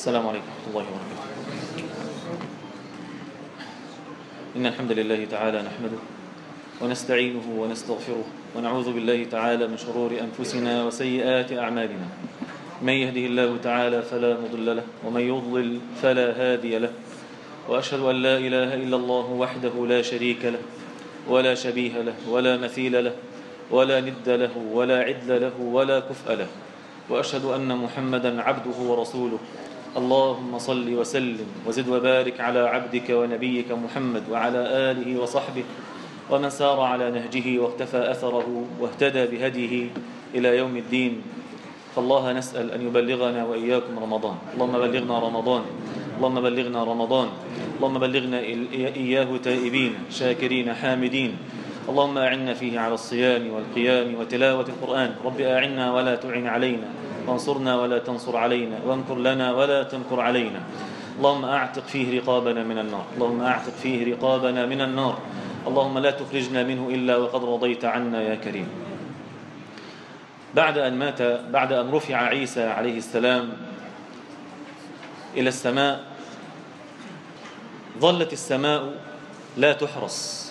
السلام عليكم ورحمة الله وبركاته. إن الحمد لله تعالى نحمده ونستعينه ونستغفره ونعوذ بالله تعالى من شرور أنفسنا وسيئات أعمالنا. من يهده الله تعالى فلا مضل له ومن يضلل فلا هادي له، وأشهد أن لا إله إلا الله وحده لا شريك له ولا شبيه له ولا مثيل له ولا ند له ولا عدل له ولا كفء له، وأشهد أن محمدا عبده ورسوله. اللهم صل وسلم وزد وبارك على عبدك ونبيك محمد وعلى آله وصحبه ومن سار على نهجه واقتفى أثره واهتدى بهديه إلى يوم الدين. فالله نسأل أن يبلغنا وإياكم رمضان. اللهم بلغنا رمضان، اللهم بلغنا رمضان، اللهم بلغنا إياه تائبين شاكرين حامدين. اللهم أعنا فيه على الصيام والقيام وتلاوة القرآن. رب أعنا ولا تعن علينا، وانصرنا ولا تنصر علينا، وامكر لنا ولا تمكر علينا. اللهم أعتق فيه رقابنا من النار، اللهم أعتق فيه رقابنا من النار. اللهم لا تخرجنا منه إلا وقد رضيت عنا يا كريم. بعد أن رفع عيسى عليه السلام إلى السماء، ظلت السماء لا تحرس،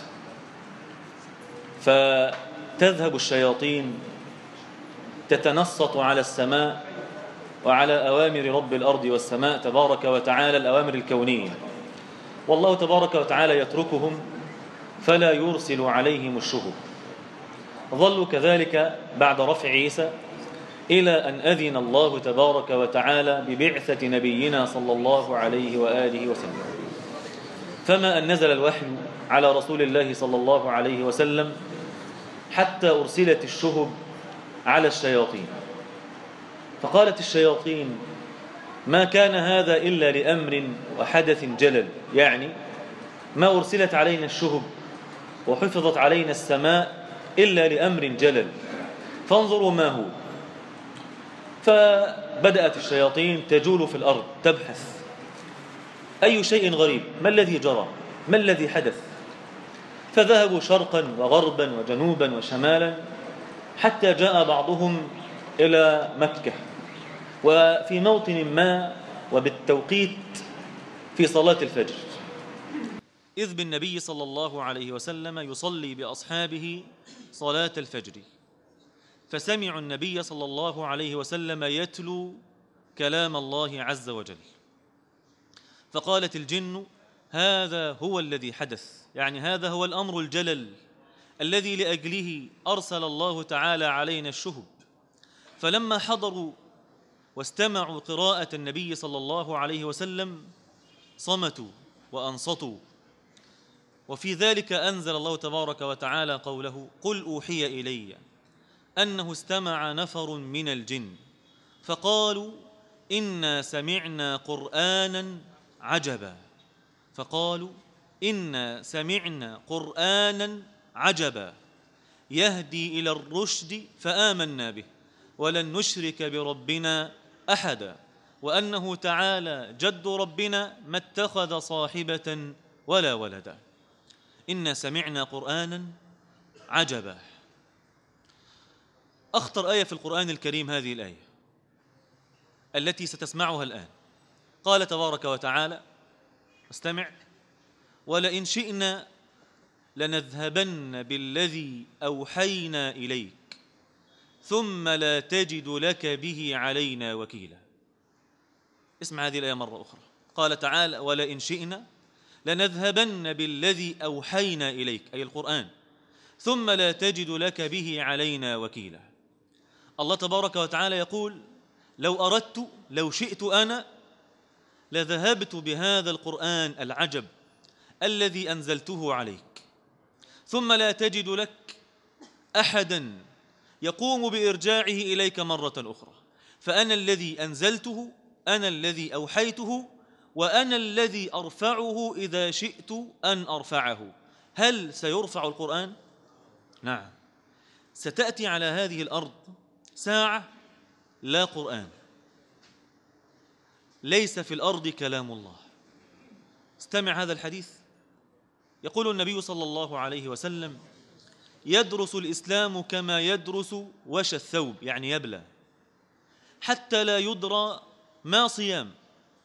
فتذهب الشياطين تتنصت على السماء وعلى أوامر رب الأرض والسماء تبارك وتعالى، الأوامر الكونية، والله تبارك وتعالى يتركهم فلا يرسل عليهم الشهب. ظلوا كذلك بعد رفع عيسى إلى أن أذن الله تبارك وتعالى ببعثة نبينا صلى الله عليه وآله وسلم. فما أن نزل الوحي على رسول الله صلى الله عليه وسلم حتى أرسلت الشهب على الشياطين، فقالت الشياطين: ما كان هذا إلا لأمر وحدث جلل، يعني ما أرسلت علينا الشهب وحفظت علينا السماء إلا لأمر جلل، فانظروا ما هو. فبدأت الشياطين تجول في الأرض تبحث أي شيء غريب، ما الذي جرى، ما الذي حدث. فذهبوا شرقا وغربا وجنوبا وشمالا حتى جاء بعضهم إلى مكة، وفي موطن ما وبالتوقيت في صلاة الفجر، إذ بالنبي صلى الله عليه وسلم يصلي بأصحابه صلاة الفجر، فسمعوا النبي صلى الله عليه وسلم يتلو كلام الله عز وجل، فقالت الجن: هذا هو الذي حدث، يعني هذا هو الأمر الجلل الذي لأجله أرسل الله تعالى علينا الشهب. فلما حضروا واستمعوا قراءة النبي صلى الله عليه وسلم صمتوا وأنصتوا. وفي ذلك أنزل الله تبارك وتعالى قوله: قل أوحي إلي أنه استمع نفر من الجن فقالوا إنا سمعنا قرآنا عجبا، فقالوا إنا سمعنا قرآنا عجبا يهدي إلى الرشد فآمنا به ولن نشرك بربنا أحدا وأنه تعالى جد ربنا ما اتخذ صاحبة ولا ولدا. إنا سمعنا قرآنا عجبا. أخطر آية في القرآن الكريم هذه الآية التي ستسمعها الآن. قال تبارك وتعالى: استمع: ولئن شئنا لنذهبن بالذي أوحينا إليك ثم لا تجد لك به علينا وكيلا. اسمع هذه الآية مرة أخرى. قال تعالى: ولئن شئنا لنذهبن بالذي أوحينا إليك، أي القرآن، ثم لا تجد لك به علينا وكيلا. الله تبارك وتعالى يقول: لو أردت، لو شئت أنا، لذهبت بهذا القرآن العجب الذي أنزلته عليك، ثم لا تجد لك أحدا يقوم بإرجاعه إليك مرة أخرى، فأنا الذي أنزلته، أنا الذي أوحيته، وأنا الذي أرفعه إذا شئت أن أرفعه. هل سيرفع القرآن؟ نعم. ستأتي على هذه الأرض ساعة لا قرآن، ليس في الأرض كلام الله. استمع هذا الحديث. يقول النبي صلى الله عليه وسلم: يدرس الإسلام كما يدرس وش الثوب، يعني يبلى، حتى لا يدرى ما صيام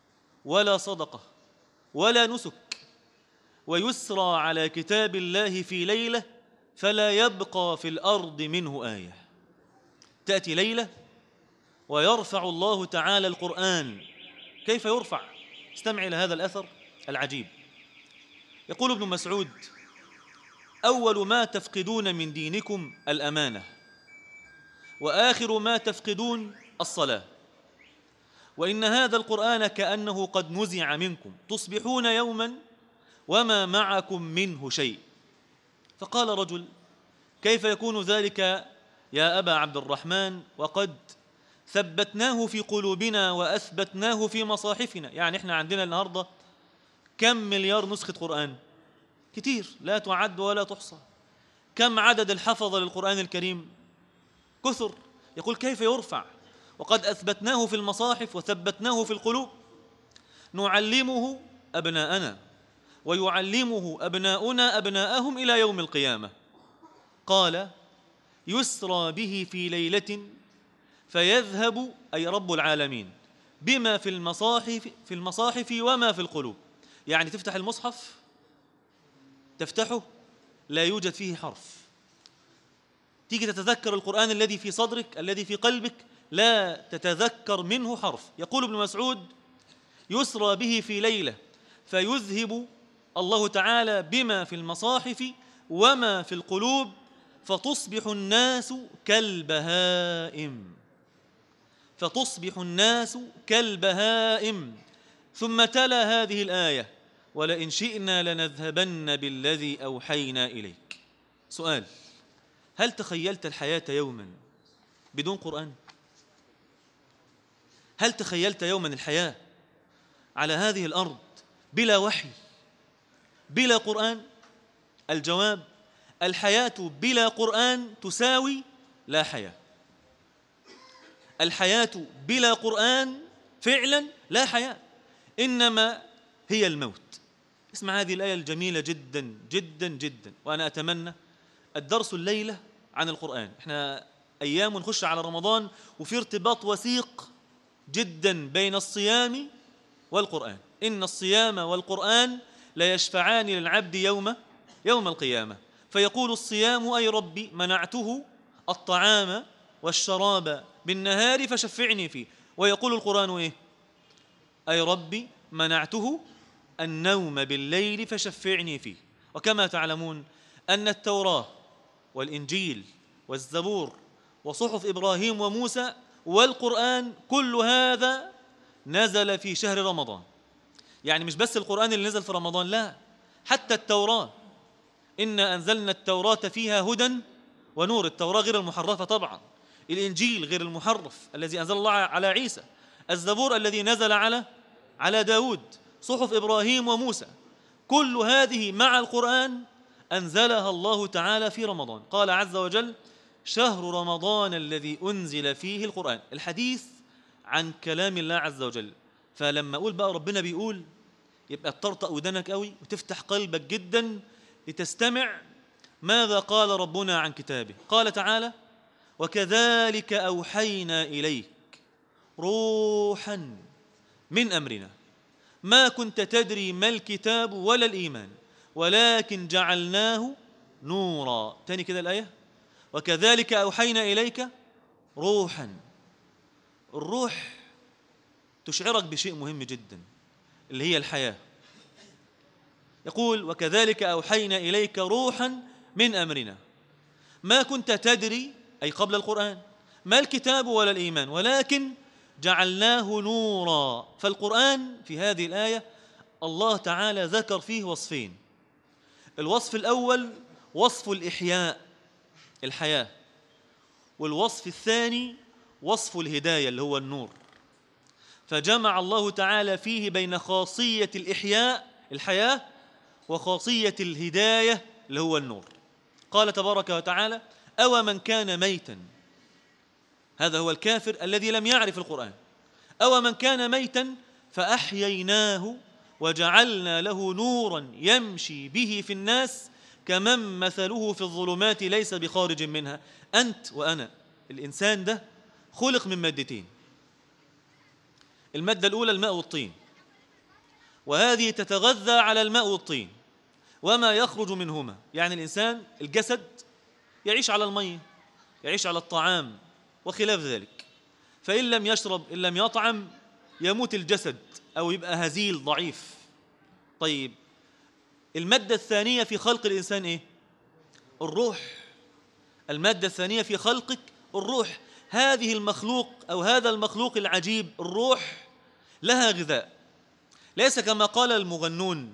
ولا صدقة ولا نسك، ويسرى على كتاب الله في ليلة فلا يبقى في الأرض منه آية. تأتي ليلة ويرفع الله تعالى القرآن. كيف يرفع؟ استمع إلى هذا الأثر العجيب. يقول ابن مسعود: أول ما تفقدون من دينكم الأمانة، وآخر ما تفقدون الصلاة، وإن هذا القرآن كأنه قد نزع منكم، تصبحون يوما وما معكم منه شيء. فقال رجل: كيف يكون ذلك يا أبا عبد الرحمن وقد ثبتناه في قلوبنا وأثبتناه في مصاحفنا؟ يعني إحنا عندنا النهاردة كم مليار نسخة قرآن؟ كتير لا تعد ولا تحصى. كم عدد الحفظة للقرآن الكريم؟ كثر. يقول: كيف يرفع وقد أثبتناه في المصاحف وثبتناه في القلوب؟ نعلمه أبناءنا ويعلمه أبناؤنا أبناءهم إلى يوم القيامة. قال: يسرى به في ليلة فيذهب، أي رب العالمين، بما في المصاحف وما في القلوب. يعني تفتح المصحف، تفتحه لا يوجد فيه حرف، تيجي تتذكر القرآن الذي في صدرك الذي في قلبك لا تتذكر منه حرف. يقول ابن مسعود: يسرى به في ليلة فيذهب الله تعالى بما في المصاحف وما في القلوب فتصبح الناس كالبهائم، فتصبح الناس كالبهائم. ثم تلا هذه الآية: ولئن شئنا لنذهبن بالذي أوحينا إليك. سؤال: هل تخيلت الحياة يوما بدون قرآن؟ هل تخيلت يوما الحياة على هذه الأرض بلا وحي، بلا قرآن؟ الجواب: الحياة بلا قرآن تساوي لا حياة. الحياة بلا قرآن فعلا لا حياة، إنما هي الموت. اسمع هذه الآية الجميلة جدا جدا جدا. وأنا أتمنى الدرس الليلة عن القرآن. احنا أيام نخش على رمضان وفي ارتباط وثيق جدا بين الصيام والقرآن. إن الصيام والقرآن لا يشفعان للعبد يوم القيامة. فيقول الصيام: أي ربي منعته الطعام والشراب بالنهار فشفعني فيه. ويقول القرآن إيه؟ أي ربي منعته النوم بالليل فشفعني فيه. وكما تعلمون أن التوراة والإنجيل والزبور وصحف إبراهيم وموسى والقرآن كل هذا نزل في شهر رمضان. يعني مش بس القرآن اللي نزل في رمضان، لا، حتى التوراة. إنا أنزلنا التوراة فيها هدى ونور. التوراة غير المحرفة طبعا، الإنجيل غير المحرف الذي أنزل الله على عيسى، الزبور الذي نزل على داود، صحف إبراهيم وموسى، كل هذه مع القرآن أنزلها الله تعالى في رمضان. قال عز وجل: شهر رمضان الذي أنزل فيه القرآن. الحديث عن كلام الله عز وجل. فلما أقول بقى ربنا بيقول، يبقى تطرطق ودنك قوي وتفتح قلبك جدا لتستمع ماذا قال ربنا عن كتابه. قال تعالى: وكذلك أوحينا إليك روحا من أمرنا ما كنت تدري ما الكتاب ولا الإيمان ولكن جعلناه نورا. تاني كده الآية: وكذلك أوحينا إليك روحا. الروح تشعرك بشيء مهم جدا اللي هي الحياة. يقول: وكذلك أوحينا إليك روحا من أمرنا ما كنت تدري، أي قبل القرآن، ما الكتاب ولا الإيمان ولكن جعلناه نورا. فالقرآن في هذه الآية الله تعالى ذكر فيه وصفين. الوصف الأول وصف الإحياء، الحياة، والوصف الثاني وصف الهداية اللي هو النور. فجمع الله تعالى فيه بين خاصية الإحياء الحياة وخاصية الهداية اللي هو النور. قال تبارك وتعالى: أو من كان ميتا، هذا هو الكافر الذي لم يعرف القرآن، أو من كان ميتا فأحييناه وجعلنا له نورا يمشي به في الناس كمن مثله في الظلمات ليس بخارج منها. أنت وأنا، الإنسان ده خلق من مادتين. المادة الأولى الماء والطين، وهذه تتغذى على الماء والطين وما يخرج منهما. يعني الإنسان الجسد يعيش على المية، يعيش على الطعام وخلاف ذلك، فإن لم يشرب إن لم يطعم يموت الجسد أو يبقى هزيل ضعيف. طيب المادة الثانية في خلق الإنسان إيه؟ الروح. المادة الثانية في خلقك الروح. هذه المخلوق أو هذا المخلوق العجيب الروح لها غذاء، ليس كما قال المغنون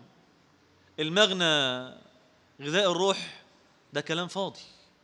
المغنى غذاء الروح، ده كلام فاضي.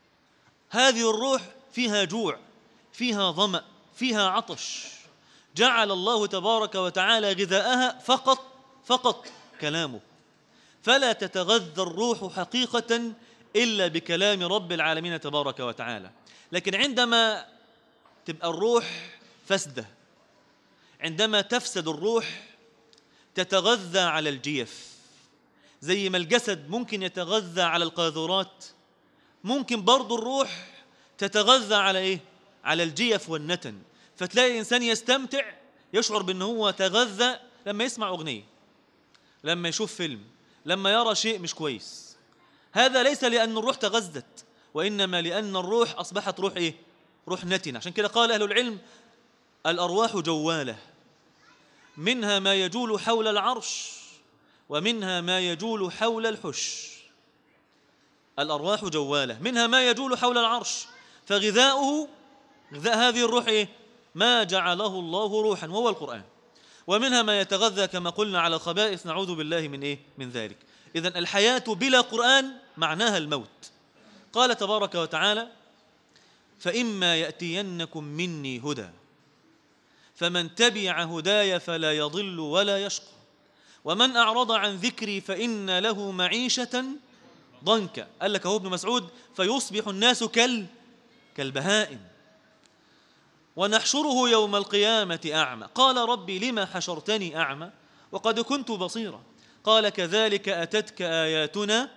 هذه الروح فيها جوع، فيها ظمأ، فيها عطش، جعل الله تبارك وتعالى غذاءها فقط كلامه. فلا تتغذى الروح حقيقة إلا بكلام رب العالمين تبارك وتعالى. لكن عندما تبقى الروح فسدة، عندما تفسد الروح تتغذى على الجيف. زي ما الجسد ممكن يتغذى على القاذورات، ممكن برضو الروح تتغذى على إيه؟ على الجيف والنتن. فتلاقي الإنسان يستمتع، يشعر بأنه هو تغذى لما يسمع أغنية، لما يشوف فيلم، لما يرى شيء مش كويس. هذا ليس لأن الروح تغذت، وإنما لأن الروح أصبحت روح إيه؟ روح نتن. عشان كده قال أهل العلم الأرواح جوالة، منها ما يجول حول العرش ومنها ما يجول حول الحش. الأرواح جوالة، منها ما يجول حول العرش، فغذاؤه غذاء هذه الروح إيه؟ ما جعله الله روحا وهو القرآن. ومنها ما يتغذى كما قلنا على الخبائث، نعوذ بالله من إيه؟ من ذلك. إذن الحياة بلا قرآن معناها الموت. قال تبارك وتعالى فإما يأتينكم مني هدى فمن تبع هداي فلا يضل ولا يشقى ومن أعرض عن ذكري فإن له معيشة ضنكا. قال لك هو ابن مسعود فيصبح الناس كالبهائم ونحشره يوم القيامة أعمى. قال ربي لما حشرتني أعمى وقد كنت بصيرا. قال كذلك أتتك آياتنا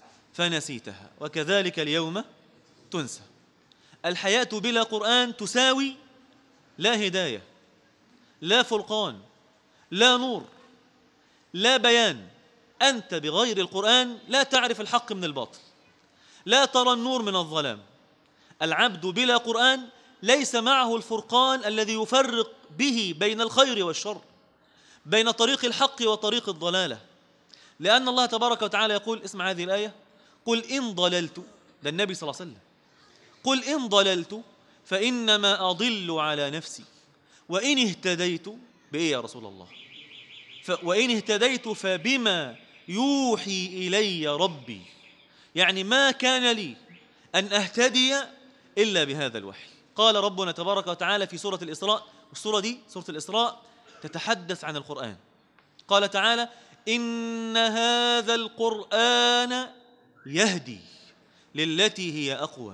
فنسيتها وكذلك اليوم تنسى. الحياة بلا قرآن تساوي لا هداية، لا فرقان، لا نور، لا بيان. أنت بغير القرآن لا تعرف الحق من الباطل، لا ترى النور من الظلام. العبد بلا قرآن ليس معه الفرقان الذي يفرق به بين الخير والشر، بين طريق الحق وطريق الضلالة. لأن الله تبارك وتعالى يقول، اسمع هذه الآية، قل إن ضللت، ده النبي صلى الله عليه وسلم، قل إن ضللت فإنما أضل على نفسي وإن اهتديت بإيه يا رسول الله؟ وإن اهتديت فبما يوحي إلي ربي. يعني ما كان لي أن أهتدي إلا بهذا الوحي. قال ربنا تبارك وتعالى في سورة الإسراء، والسورة دي سورة الإسراء تتحدث عن القرآن. قال تعالى إن هذا القرآن يهدي للتي هي أقوم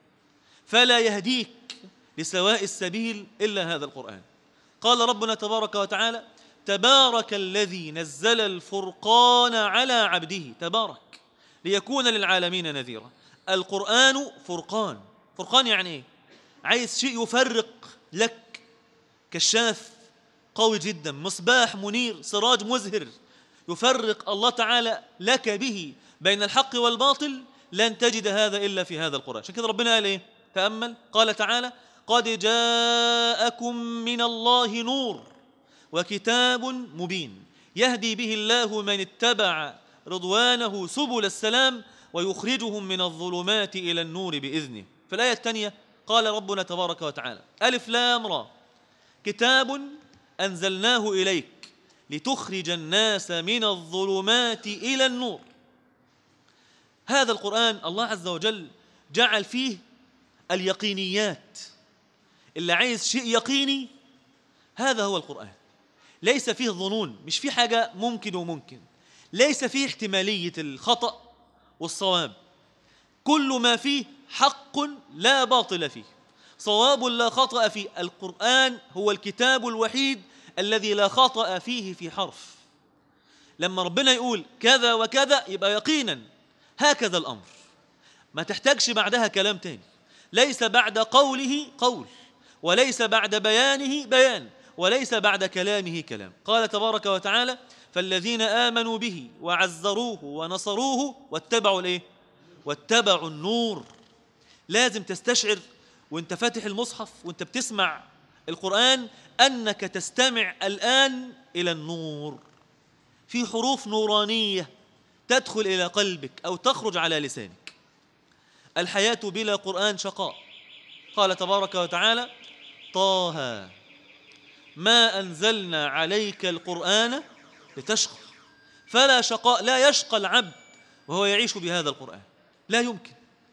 فلا يهديك لسواء السبيل إلا هذا القرآن. قال ربنا تبارك وتعالى تبارك الذي نزل الفرقان على عبده، تبارك ليكون للعالمين نذيرا. القرآن فرقان. فرقان يعني إيه؟ عايز شيء يفرق لك، كشاف قوي جدا، مصباح منير، سراج مزهر، يفرق الله تعالى لك به بين الحق والباطل. لن تجد هذا إلا في هذا القرآن. عشان كده ربنا قال إيه؟ تأمل، قال تعالى قد جاءكم من الله نور وكتاب مبين يهدي به الله من اتبع رضوانه سبل السلام ويخرجهم من الظلمات إلى النور بإذنه. في الآية الثانية قال ربنا تبارك وتعالى ألف لام را كتاب أنزلناه إليك لتخرج الناس من الظلمات إلى النور. هذا القرآن الله عز وجل جعل فيه اليقينيات. اللي عايز شيء يقيني هذا هو القرآن. ليس فيه ظنون، مش فيه حاجة ممكن وممكن، ليس فيه احتمالية الخطأ والصواب. كل ما فيه حق لا باطل فيه، صواب لا خطأ فيه. القرآن هو الكتاب الوحيد الذي لا خطأ فيه في حرف. لما ربنا يقول كذا وكذا يبقى يقينا هكذا الأمر، ما تحتاجش بعدها كلام تاني. ليس بعد قوله قول، وليس بعد بيانه بيان، وليس بعد كلامه كلام. قال تبارك وتعالى: فالذين آمنوا به وعزروه ونصروه واتبعوا الإيه؟ واتبعوا النور. لازم تستشعر وانت فاتح المصحف وانت بتسمع القرآن أنك تستمع الآن إلى النور، في حروف نورانية تدخل إلى قلبك أو تخرج على لسانك. الحياة بلا قرآن شقاء. قال تبارك وتعالى: طه ما أنزلنا عليك القرآن لتشقى. فلا شقاء، لا يشقى العبد وهو يعيش بهذا القرآن، لا يمكن.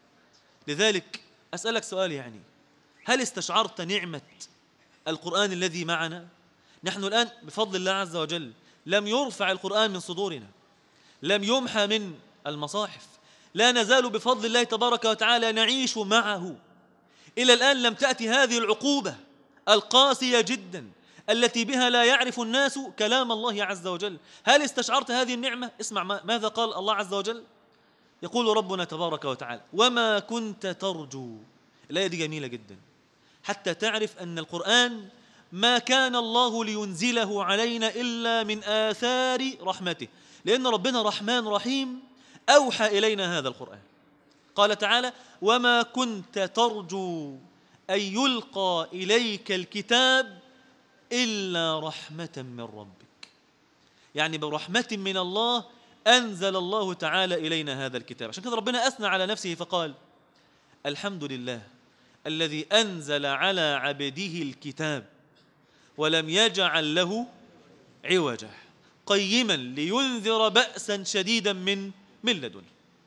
لذلك أسألك سؤال، هل استشعرت نعمة القرآن الذي معنا؟ نحن الآن بفضل الله عز وجل لم يرفع القرآن من صدورنا، لم يمحى من المصاحف، لا نزال بفضل الله تبارك وتعالى نعيش معه. إلى الآن لم تأتي هذه العقوبة القاسية جدا التي بها لا يعرف الناس كلام الله عز وجل. هل استشعرت هذه النعمة؟ اسمع ماذا قال الله عز وجل. يقول ربنا تبارك وتعالى: وما كنت ترجو. الآية دي جميلة جدا حتى تعرف أن القرآن ما كان الله لينزله علينا إلا من آثار رحمته، لأن ربنا رحمن رحيم أوحى إلينا هذا القرآن. قال تعالى: وما كنت ترجو أن يلقى إليك الكتاب إلا رحمة من ربك. يعني برحمة من الله أنزل الله تعالى إلينا هذا الكتاب. عشان كده ربنا أثنى على نفسه فقال: الحمد لله الذي أنزل على عبده الكتاب ولم يجعل له عوجا قيما لينذر بأسا شديدا من لدنه.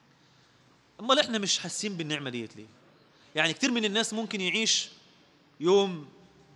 أما إحنا مش حاسين بالنعمة ديت ليه؟ كتير من الناس ممكن يعيش يوم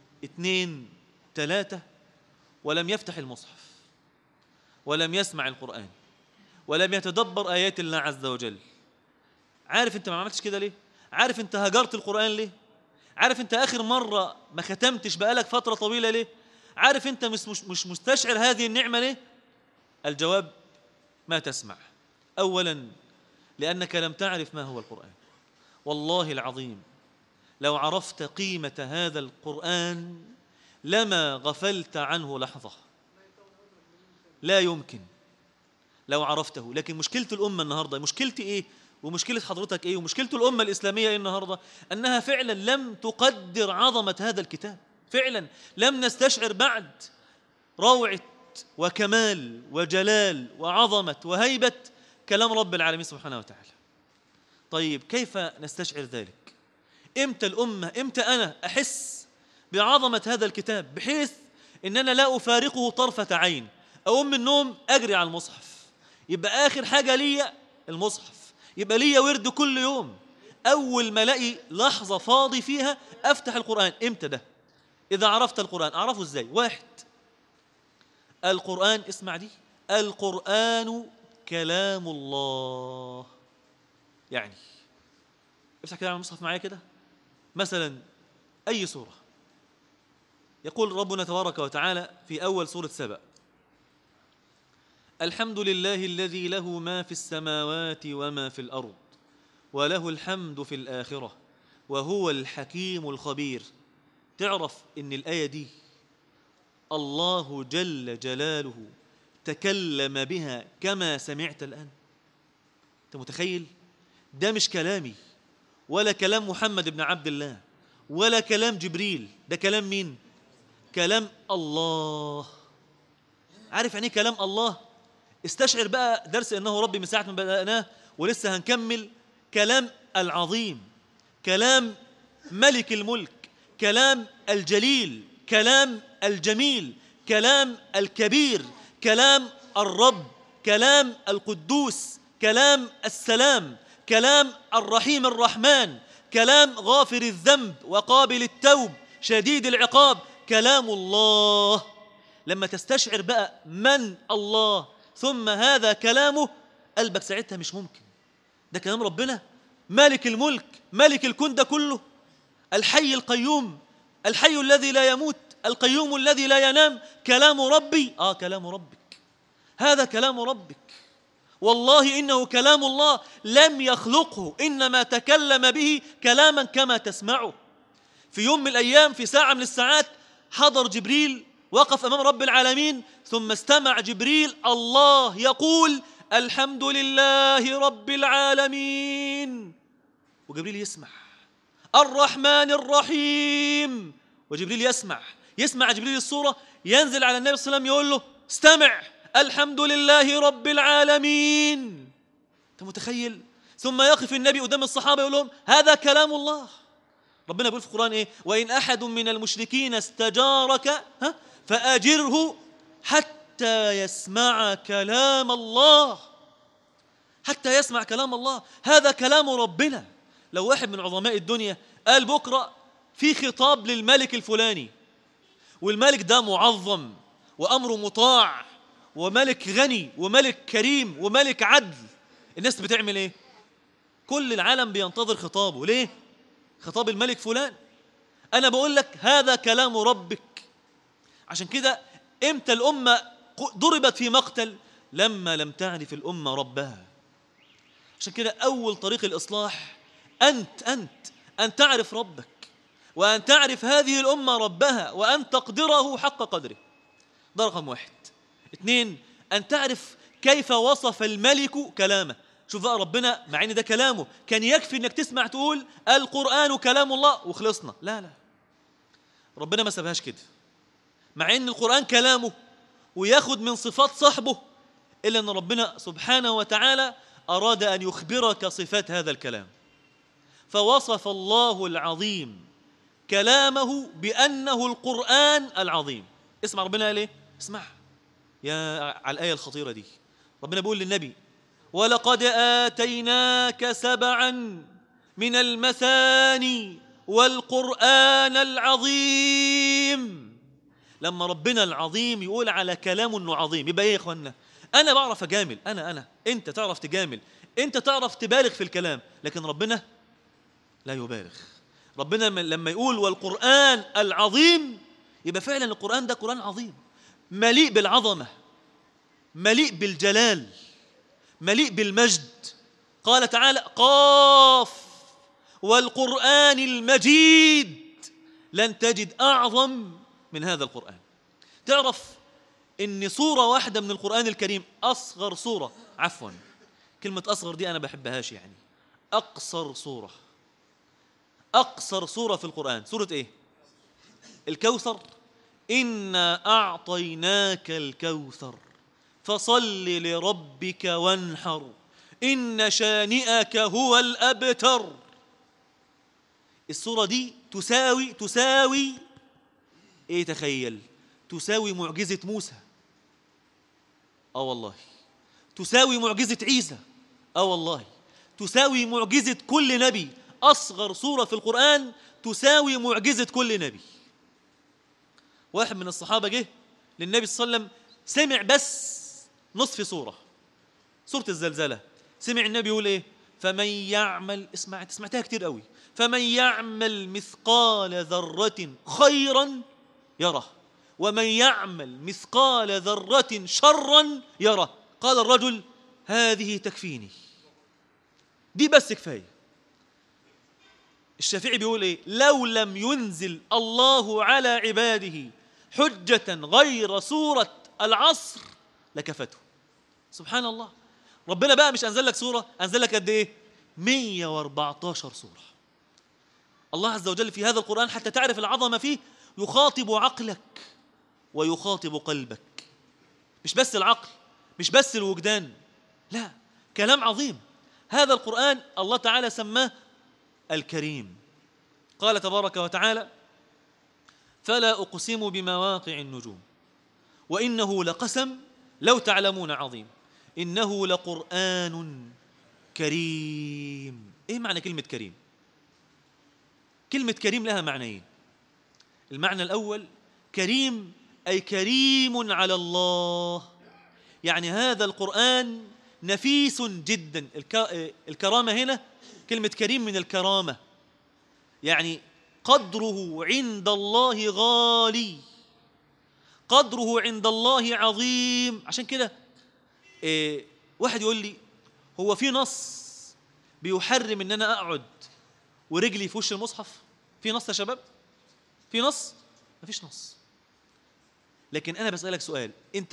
2 3 ولم يفتح المصحف ولم يسمع القرآن ولم يتدبر آيات الله عز وجل. عارف أنت ما عملتش كده ليه؟ عارف أنت هجرت القرآن ليه؟ عارف أنت آخر مرة ما ختمتش بقالك فترة طويلة ليه؟ عارف أنت مش مستشعر هذه النعمة ليه؟ الجواب: ما تسمع. أولا لأنك لم تعرف ما هو القرآن. والله العظيم لو عرفت قيمة هذا القرآن لما غفلت عنه لحظة، لا يمكن لو عرفته. لكن مشكلة الأمة النهاردة، مشكلتي إيه ومشكلة حضرتك إيه ومشكلة الأمة الإسلامية إيه النهاردة؟ أنها فعلا لم تقدر عظمة هذا الكتاب. فعلا لم نستشعر بعد روعة وكمال وجلال وعظمة وهيبة كلام رب العالمين سبحانه وتعالى. طيب كيف نستشعر ذلك؟ إمتى الأمة، إمتى أنا أحس بعظمة هذا الكتاب بحيث إن أنا لا أفارقه طرفة عين؟ أقوم من النوم أجري على المصحف، يبقى آخر حاجة ليا المصحف، يبقى ليا ورد كل يوم. أول ما ألاقي لحظة فاضي فيها أفتح القرآن. إمتى ده؟ إذا عرفت القرآن. أعرفه إزاي؟ واحد، القرآن، اسمع دي، القرآن كلام الله. افتح كده على المصحف معايا كده، مثلا أي سورة. يقول ربنا تبارك وتعالى في أول سورة سبأ: الحمد لله الذي له ما في السماوات وما في الأرض وله الحمد في الآخرة وهو الحكيم الخبير. تعرف إن الآية دي الله جل جلاله تكلم بها كما سمعت الآن؟ أنت متخيل؟ ده مش كلامي ولا كلام محمد بن عبد الله ولا كلام جبريل، ده كلام مين؟ كلام الله. عارف يعني كلام الله؟ استشعر بقى درس إنه ربي من ساعة ما بدأناه ولسه هنكمل. كلام العظيم، كلام ملك الملك، كلام الجليل، كلام الجميل، كلام الكبير، كلام الرب، كلام القدوس، كلام السلام، كلام الرحيم الرحمن، كلام غافر الذنب وقابل التوب شديد العقاب، كلام الله. لما تستشعر بقى من الله ثم هذا كلامه، قلبك ساعتها مش ممكن، ده كلام ربنا مالك الملك، مالك الكون ده كله، الحي القيوم، الحي الذي لا يموت، القيوم الذي لا ينام. كلام ربي، كلام ربك، هذا كلام ربك. والله إنه كلام الله لم يخلقه، إنما تكلم به كلاما كما تسمعه. في يوم من الأيام، في ساعة من الساعات، حضر جبريل وقف أمام رب العالمين، ثم استمع جبريل الله يقول الحمد لله رب العالمين، وجبريل يسمع الرحمن الرحيم، وجبريل يسمع جبريل السورة، ينزل على النبي صلى الله عليه وسلم يقول له استمع الحمد لله رب العالمين. أنت متخيل؟ ثم يقف النبي قدام الصحابة يقول لهم هذا كلام الله. ربنا بيقول في القرآن إيه؟ وإن أحد من المشركين استجارك فأجره حتى يسمع كلام الله. حتى يسمع كلام الله، هذا كلام ربنا. لو واحد من عظماء الدنيا قال بكرة في خطاب للملك الفلاني، والملك ده معظم وأمره مطاع وملك غني وملك كريم وملك عدل، الناس بتعمل إيه؟ كل العالم بينتظر خطابه. ليه؟ خطاب الملك فلان. أنا بقول لك هذا كلام ربك. عشان كده إمتى الأمة ضربت في مقتل؟ لما لم تعرف الأمة ربها. عشان كده أول طريق الإصلاح أن تعرف ربك، وأن تعرف هذه الأمة ربها، وأن تقدره حق قدره. ده رقم واحد. 2، أن تعرف كيف وصف الملك كلامه. شوف بقى ربنا، مع ان ده كلامه كان يكفي انك تسمع تقول القرآن كلام الله وخلصنا. لا، ربنا ما سابهاش كده، مع ان القرآن كلامه وياخد من صفات صاحبه، إلا أن ربنا سبحانه وتعالى أراد أن يخبرك صفات هذا الكلام، فوصف الله العظيم كلامه بأنه القرآن العظيم. اسمع ربنا قال إيه؟ اسمع على الآية الخطيرة دي. ربنا بيقول للنبي ولقد آتيناك 7 من المثاني والقرآن العظيم. لما ربنا العظيم يقول على كلامه انه عظيم، يبقى ايه يا اخوانا؟ انا بعرف اجامل، انت تعرف تجامل، انت تعرف تبالغ في الكلام، لكن ربنا لا يبالغ. ربنا لما يقول والقرآن العظيم، يبقى فعلا القرآن ده قرآن عظيم، مليء بالعظمة، مليء بالجلال، مليء بالمجد. قال تعالى قاف والقرآن المجيد، لن تجد أعظم من هذا القرآن. تعرف إن صورة واحدة من القرآن الكريم، أصغر صورة، عفوا كلمة أصغر دي أنا بحبهاش، يعني أقصر صورة في القرآن سورة إيه؟ الكوثر. إنا أعطيناك الكوثر فصل لربك وانحر إن شانئك هو الأبتر. السورة دي تساوي إيه؟ تخيل، تساوي معجزة موسى، والله، تساوي معجزة عيسى، والله، تساوي معجزة كل نبي. أصغر سورة في القرآن تساوي معجزة كل نبي. واحد من الصحابة جه للنبي صلى الله عليه وسلم، سمع بس نصف سورة الزلزلة، سمع النبي يقول إيه؟ فمن يعمل، سمعتها كتير قوي، فمن يعمل مثقال ذرة خيرا يره ومن يعمل مثقال ذرة شرا يره. قال الرجل هذه تكفيني، دي بس كفاية. الشافعي بيقول إيه؟ لو لم ينزل الله على عباده حجة غير سورة العصر لكفته. سبحان الله. ربنا بقى مش أنزل لك سورة، أنزل لك قد إيه؟ 114 سورة. الله عز وجل في هذا القرآن حتى تعرف العظمة فيه يخاطب عقلك ويخاطب قلبك، مش بس العقل، مش بس الوجدان، لا، كلام عظيم. هذا القرآن الله تعالى سماه الكريم. قال تبارك وتعالى فلا أقسم بمواقع النجوم وإنه لقسم لو تعلمون عظيم إنه لقرآن كريم. إيه معنى كلمة كريم؟ كلمة كريم لها معنيين. المعنى الأول كريم أي كريم على الله، يعني هذا القرآن نفيس جدا. الكرامة هنا كلمة كريم من الكرامة، يعني قدره عند الله غالي، قدره عند الله عظيم. عشان كده واحد يقول لي هو في نص بيحرم ان انا اقعد ورجلي في وش المصحف؟ في نص يا شباب؟ في نص؟ مفيش نص. لكن أنا بسألك سؤال، أنت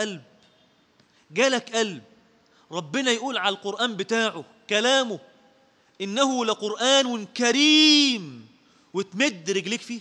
جالك قلب ربنا يقول على القرآن بتاعه كلامه إنه لقرآن كريم وتمد رجليك فيه؟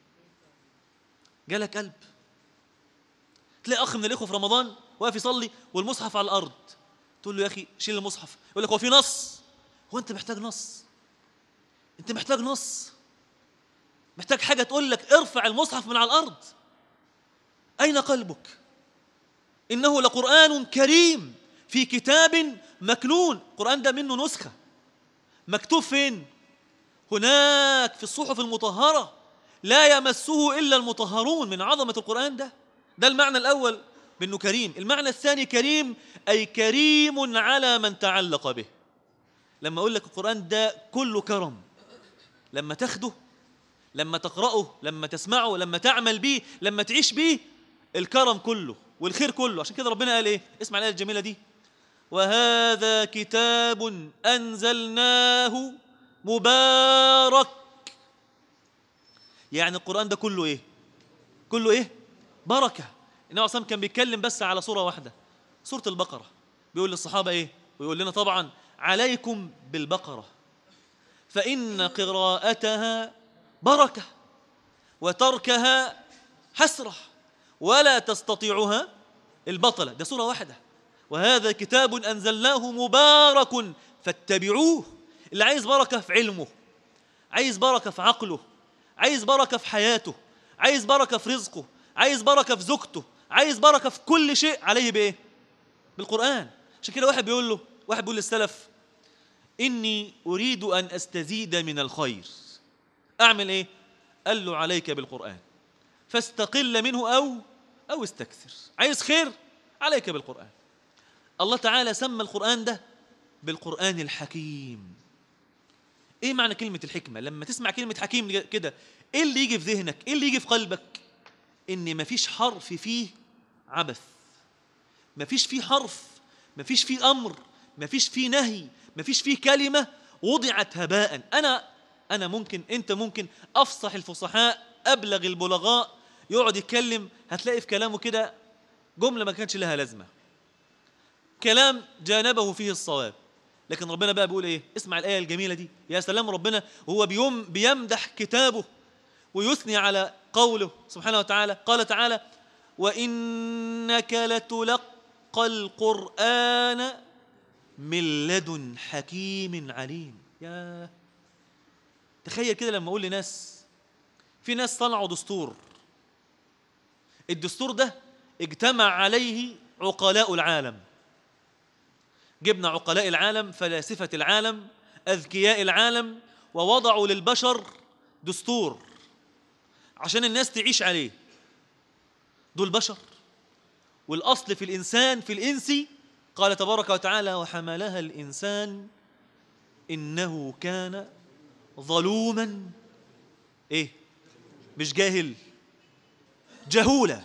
جالك قلب؟ تلاقي أخ من الإخوة في رمضان واقف يصلي والمصحف على الأرض، تقول له يا أخي شيل المصحف، يقول لك هو في نص؟ هو أنت محتاج نص؟ أنت محتاج نص؟ محتاج حاجة تقول لك ارفع المصحف من على الأرض؟ أين قلبك؟ إنه لقرآن كريم في كتاب مكنون. القرآن ده منه نسخة مكتوب فين؟ هناك في الصحف المطهرة، لا يمسه إلا المطهرون. من عظمة القرآن ده المعنى الأول بأنه كريم. المعنى الثاني كريم أي كريم على من تعلق به. لما أقول لك القرآن ده كله كرم، لما تاخده، لما تقرأه، لما تسمعه، لما تعمل به، لما تعيش به، الكرم كله والخير كله. عشان كده ربنا قال إيه؟ اسمع الآية الجميلة دي: وهذا كتاب أنزلناه مبارك. يعني القرآن ده كله إيه؟ كله إيه؟ بركة. النبي عليه الصلاة والسلام كان بيتكلم بس على سورة واحدة، سورة البقرة، بيقول للصحابة إيه؟ ويقول لنا طبعا: عليكم بالبقرة فإن قراءتها بركة وتركها حسرة ولا تستطيعها البطلة. ده سورة واحدة. وهذا كتاب أنزلناه مبارك فاتبعوه. اللي عايز بركة في علمه، عايز بركة في عقله، عايز بركة في حياته، عايز بركة في رزقه، عايز بركة في زوجته، عايز بركة في كل شيء، عليه بإيه؟ بالقرآن. عشان كده واحد بيقول للسلف: إني أريد أن أستزيد من الخير، أعمل إيه؟ قال له: عليك بالقرآن فاستقل منه أو استكثر. عايز خير؟ عليك بالقرآن. الله تعالى سمى القرآن ده بالقرآن الحكيم. إيه معنى كلمة الحكمة؟ لما تسمع كلمة حكيم كده، إيه اللي يجي في ذهنك؟ إيه اللي يجي في قلبك؟ إن مفيش حرف فيه عبث، مفيش فيه حرف، مفيش فيه أمر، مفيش فيه نهي، مفيش فيه كلمة وضعت هباء. أنا ممكن، أنت ممكن، أفصح الفصحاء أبلغ البلغاء يقعد يتكلم، هتلاقي في كلامه كده جملة ما كانتش لها لازمة، كلام جانبه فيه الصواب. لكن ربنا بقى بيقول إيه؟ اسمع الآية الجميلة دي، يا سلام. ربنا هو بيمدح كتابه ويثني على قوله سبحانه وتعالى. قال تعالى: وإنك لتلقى القرآن من لدن حكيم عليم. يا تخيل كده لما أقول لناس، في ناس صنعوا دستور، الدستور ده اجتمع عليه عقلاء العالم. جبنا عقلاء العالم، فلاسفة العالم، أذكياء العالم، ووضعوا للبشر دستور عشان الناس تعيش عليه. دول بشر، والأصل في الإنسان، في الإنسي، قال تبارك وتعالى: وحملها الإنسان إنه كان ظلوما إيه؟ مش جاهل، جهولا.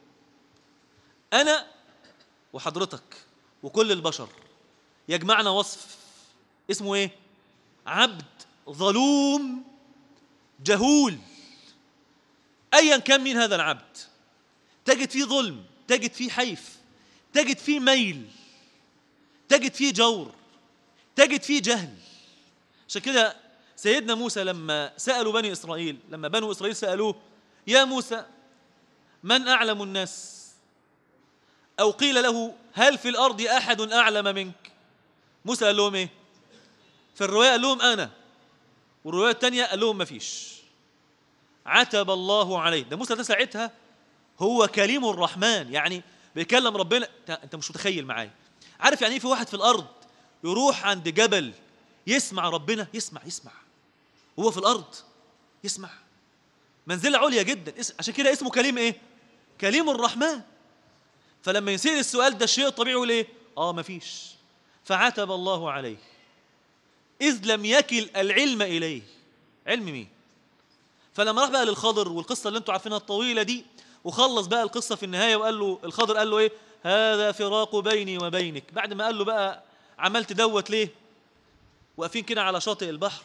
أنا وحضرتك وكل البشر يجمعنا وصف اسمه إيه؟ عبد ظلوم جهول. أيا كان مين هذا العبد، تجد فيه ظلم، تجد فيه حيف، تجد فيه ميل، تجد فيه جور، تجد فيه جهل. عشان كده سيدنا موسى لما سألوا بني إسرائيل، لما بنو إسرائيل سألوه: يا موسى من أعلم الناس؟ أو قيل له: هل في الأرض أحد أعلم منك؟ موسى قال لهم إيه؟ في الرواية قال لهم أنا، والرواية الثانية قال لهم ما فيش. عتب الله عليه. ده موسى ده ساعتها هو كليم الرحمن، يعني بيكلم ربنا. أنت مش متخيل معايا. عارف يعني إيه في واحد في الأرض يروح عند جبل يسمع ربنا؟ يسمع هو في الأرض يسمع، منزلة عليا جدا. عشان كده اسمه كليم إيه؟ كليم الرحمن. فلما يسأل السؤال ده الشيء الطبيعي يقول إيه؟ مفيش. فعتب الله عليه إذ لم يكل العلم إليه. علم مين؟ فلما راح بقى للخضر، والقصة اللي انتوا عارفينها الطويلة دي، وخلص بقى القصة في النهاية، وقال له الخضر، قال له إيه؟ هذا فراق بيني وبينك. بعد ما قال له بقى عملت دوت ليه؟ واقفين كده على شاطئ البحر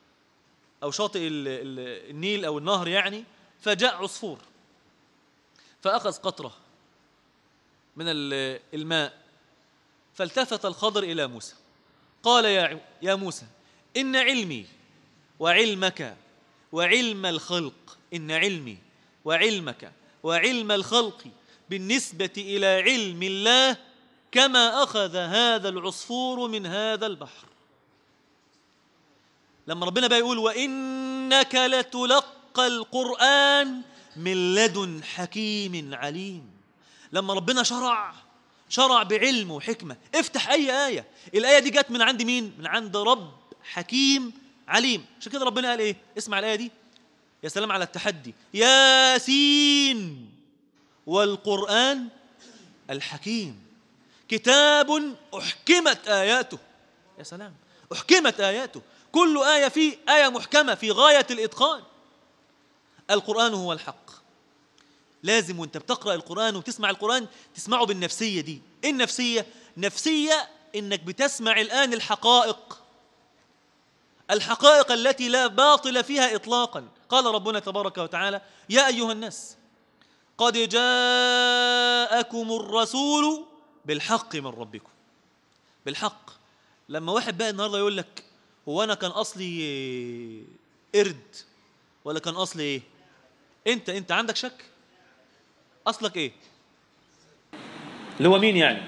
أو شاطئ النيل أو النهر يعني، فجاء عصفور فأخذ قطرة من الماء، فالتفت الخضر إلى موسى قال يا موسى إن علمي وعلمك وعلم الخلق، إن علمي وعلمك وعلم الخلق بالنسبة إلى علم الله كما أخذ هذا العصفور من هذا البحر. لما ربنا بقى يقول وإنك لتلقى القرآن من لدن حكيم عليم، لما ربنا شرع بعلم وحكمة. افتح أي آية، الآية دي جت من عند مين؟ من عند رب حكيم عليم. عشان كده ربنا قال إيه؟ اسمع الآية دي، يا سلام على التحدي، ياسين والقرآن الحكيم كتاب أحكمت آياته. يا سلام، أحكمت آياته، كل آية فيه آية محكمة في غاية الإتقان. القرآن هو الحق. لازم وانت بتقرأ القرآن وتسمع القرآن تسمعه بالنفسية دي. إيه النفسية؟ نفسية إنك بتسمع الآن الحقائق التي لا باطل فيها إطلاقا. قال ربنا تبارك وتعالى يا أيها الناس قد جاءكم الرسول بالحق من ربكم. بالحق. لما واحد بقى النهارده يقول لك هو أنا كان أصلي قرد ولا كان أصلي إيه؟ أنت عندك شك؟ أصلك إيه؟ اللي هو مين يعني؟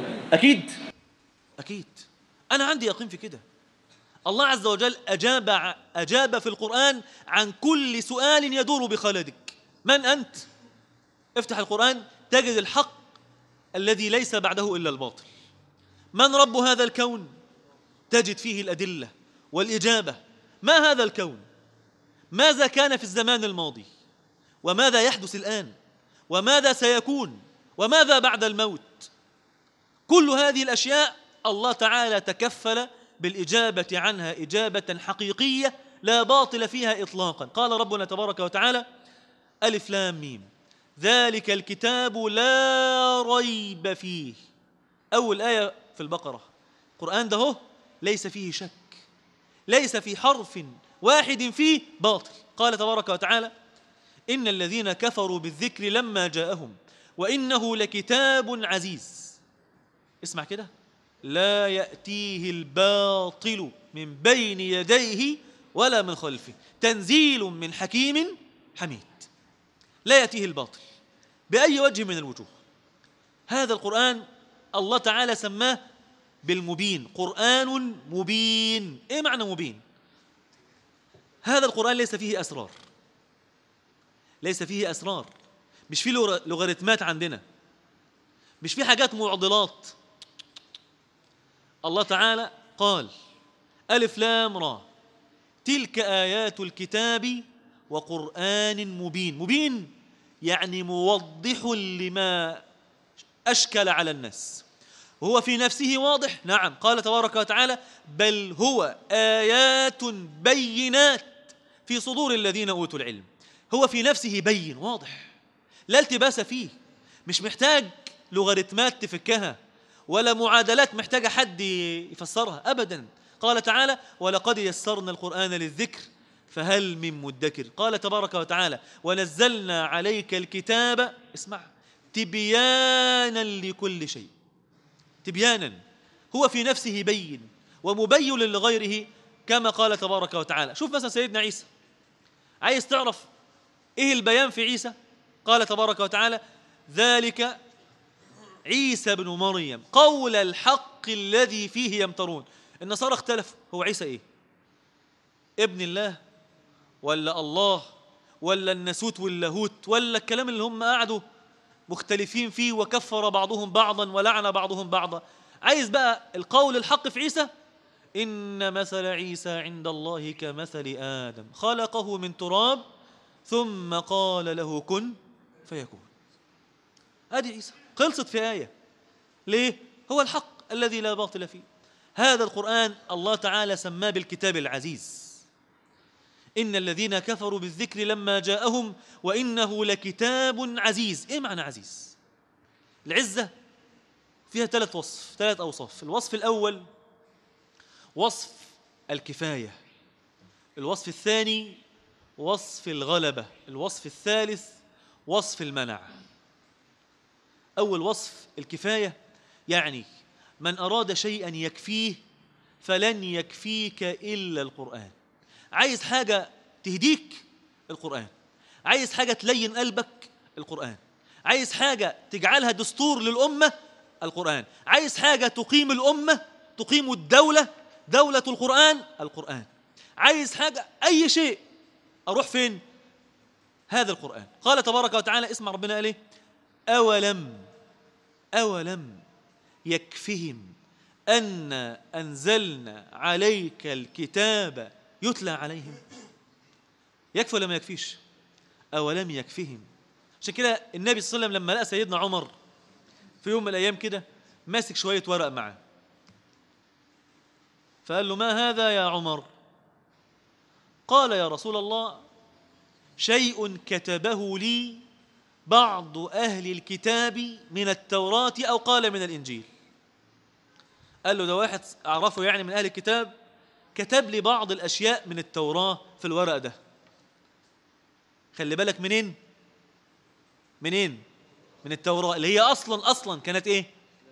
أكيد أنا عندي يقين في كده. الله عز وجل أجاب في القرآن عن كل سؤال يدور بخلدك. من أنت؟ افتح القرآن تجد الحق الذي ليس بعده إلا الباطل. من رب هذا الكون؟ تجد فيه الأدلة والإجابة. ما هذا الكون؟ ماذا كان في الزمان الماضي؟ وماذا يحدث الآن؟ وماذا سيكون؟ وماذا بعد الموت؟ كل هذه الأشياء الله تعالى تكفل بالإجابة عنها إجابة حقيقية لا باطل فيها إطلاقا. قال ربنا تبارك وتعالى ألف لام ميم ذلك الكتاب لا ريب فيه. أول آية في البقرة. القرآن ده هو ليس فيه شك، ليس في حرف واحد فيه باطل. قال تبارك وتعالى إن الذين كفروا بالذكر لما جاءهم وإنه لكتاب عزيز. اسمع كده، لا يأتيه الباطل من بين يديه ولا من خلفه تنزيل من حكيم حميد. لا يأتيه الباطل بأي وجه من الوجوه. هذا القرآن الله تعالى سماه بالمبين، قرآن مبين. إيه معنى مبين؟ هذا القرآن ليس فيه أسرار، ليس فيه أسرار، مش فيه لوغاريتمات عندنا، مش فيه حاجات معضلات. الله تعالى قال ألف لام را تلك آيات الكتاب وقرآن مبين. مبين يعني موضح لما أشكل على الناس. وهو في نفسه واضح؟ نعم. قال تبارك وتعالى بل هو آيات بينات في صدور الذين أوتوا العلم. هو في نفسه بين واضح، لا التباس فيه، مش محتاج لوغاريتمات تفكها ولا معادلات محتاجة حد يفسرها أبدا. قال تعالى ولقد يسرنا القرآن للذكر فهل من مدكر. قال تبارك وتعالى ونزلنا عليك الكتاب اسمع تبيانا لكل شيء. تبيانا، هو في نفسه بين ومبين لغيره كما قال تبارك وتعالى. شوف مثلا سيدنا عيسى، عايز تعرف ايه البيان في عيسى؟ قال تبارك وتعالى ذلك عيسى بن مريم قول الحق الذي فيه يمترون. النصارى اختلفوا، هو عيسى ايه؟ ابن الله ولا الله ولا الناسوت واللاهوت ولا الكلام اللي هم قعدوا مختلفين فيه وكفر بعضهم بعضا ولعن بعضهم بعضا. عايز بقى القول الحق في عيسى إن مثل عيسى عند الله كمثل آدم خلقه من تراب ثم قال له كن فيكون. هذه عيسى خلصت في آية. ليه؟ هو الحق الذي لا باطل فيه. هذا القرآن الله تعالى سماه بالكتاب العزيز. إن الذين كفروا بالذكر لما جاءهم وإنه لكتاب عزيز. إيه معنى عزيز؟ العزة فيها ثلاث أوصاف. الوصف الأول وصف الكفاية، الوصف الثاني وصف الغلبة، الوصف الثالث وصف المنع. أول وصف الكفاية، يعني من أراد شيئا يكفيه فلن يكفيك إلا القرآن. عايز حاجة تهديك؟ القرآن. عايز حاجة تلين قلبك؟ القرآن. عايز حاجة تجعلها دستور للأمة؟ القرآن. عايز حاجة تقيم الأمة، تقيم الدولة، دولة القرآن؟ القرآن. عايز حاجة، أي شيء، أروح فين؟ هذا القرآن. قال تبارك وتعالى، اسمع ربنا قال إيه؟ أولم يكفهم أن أنزلنا عليك الكتاب يتلى عليهم. يكفي ولا ما يكفيش؟ أولم يكفهم. عشان كده النبي صلى الله عليه وسلم لما لقى سيدنا عمر في يوم من الأيام كده ماسك شوية ورق معه، فقال له: ما هذا يا عمر؟ قال: يا رسول الله، شيء كتبه لي بعض أهل الكتاب من التوراة، أو قال من الإنجيل. قال له: ده واحد أعرفه يعني من أهل الكتاب كتب لي بعض الأشياء من التوراة في الورق ده. خلي بالك، منين؟ من التوراة اللي هي أصلا كانت إيه؟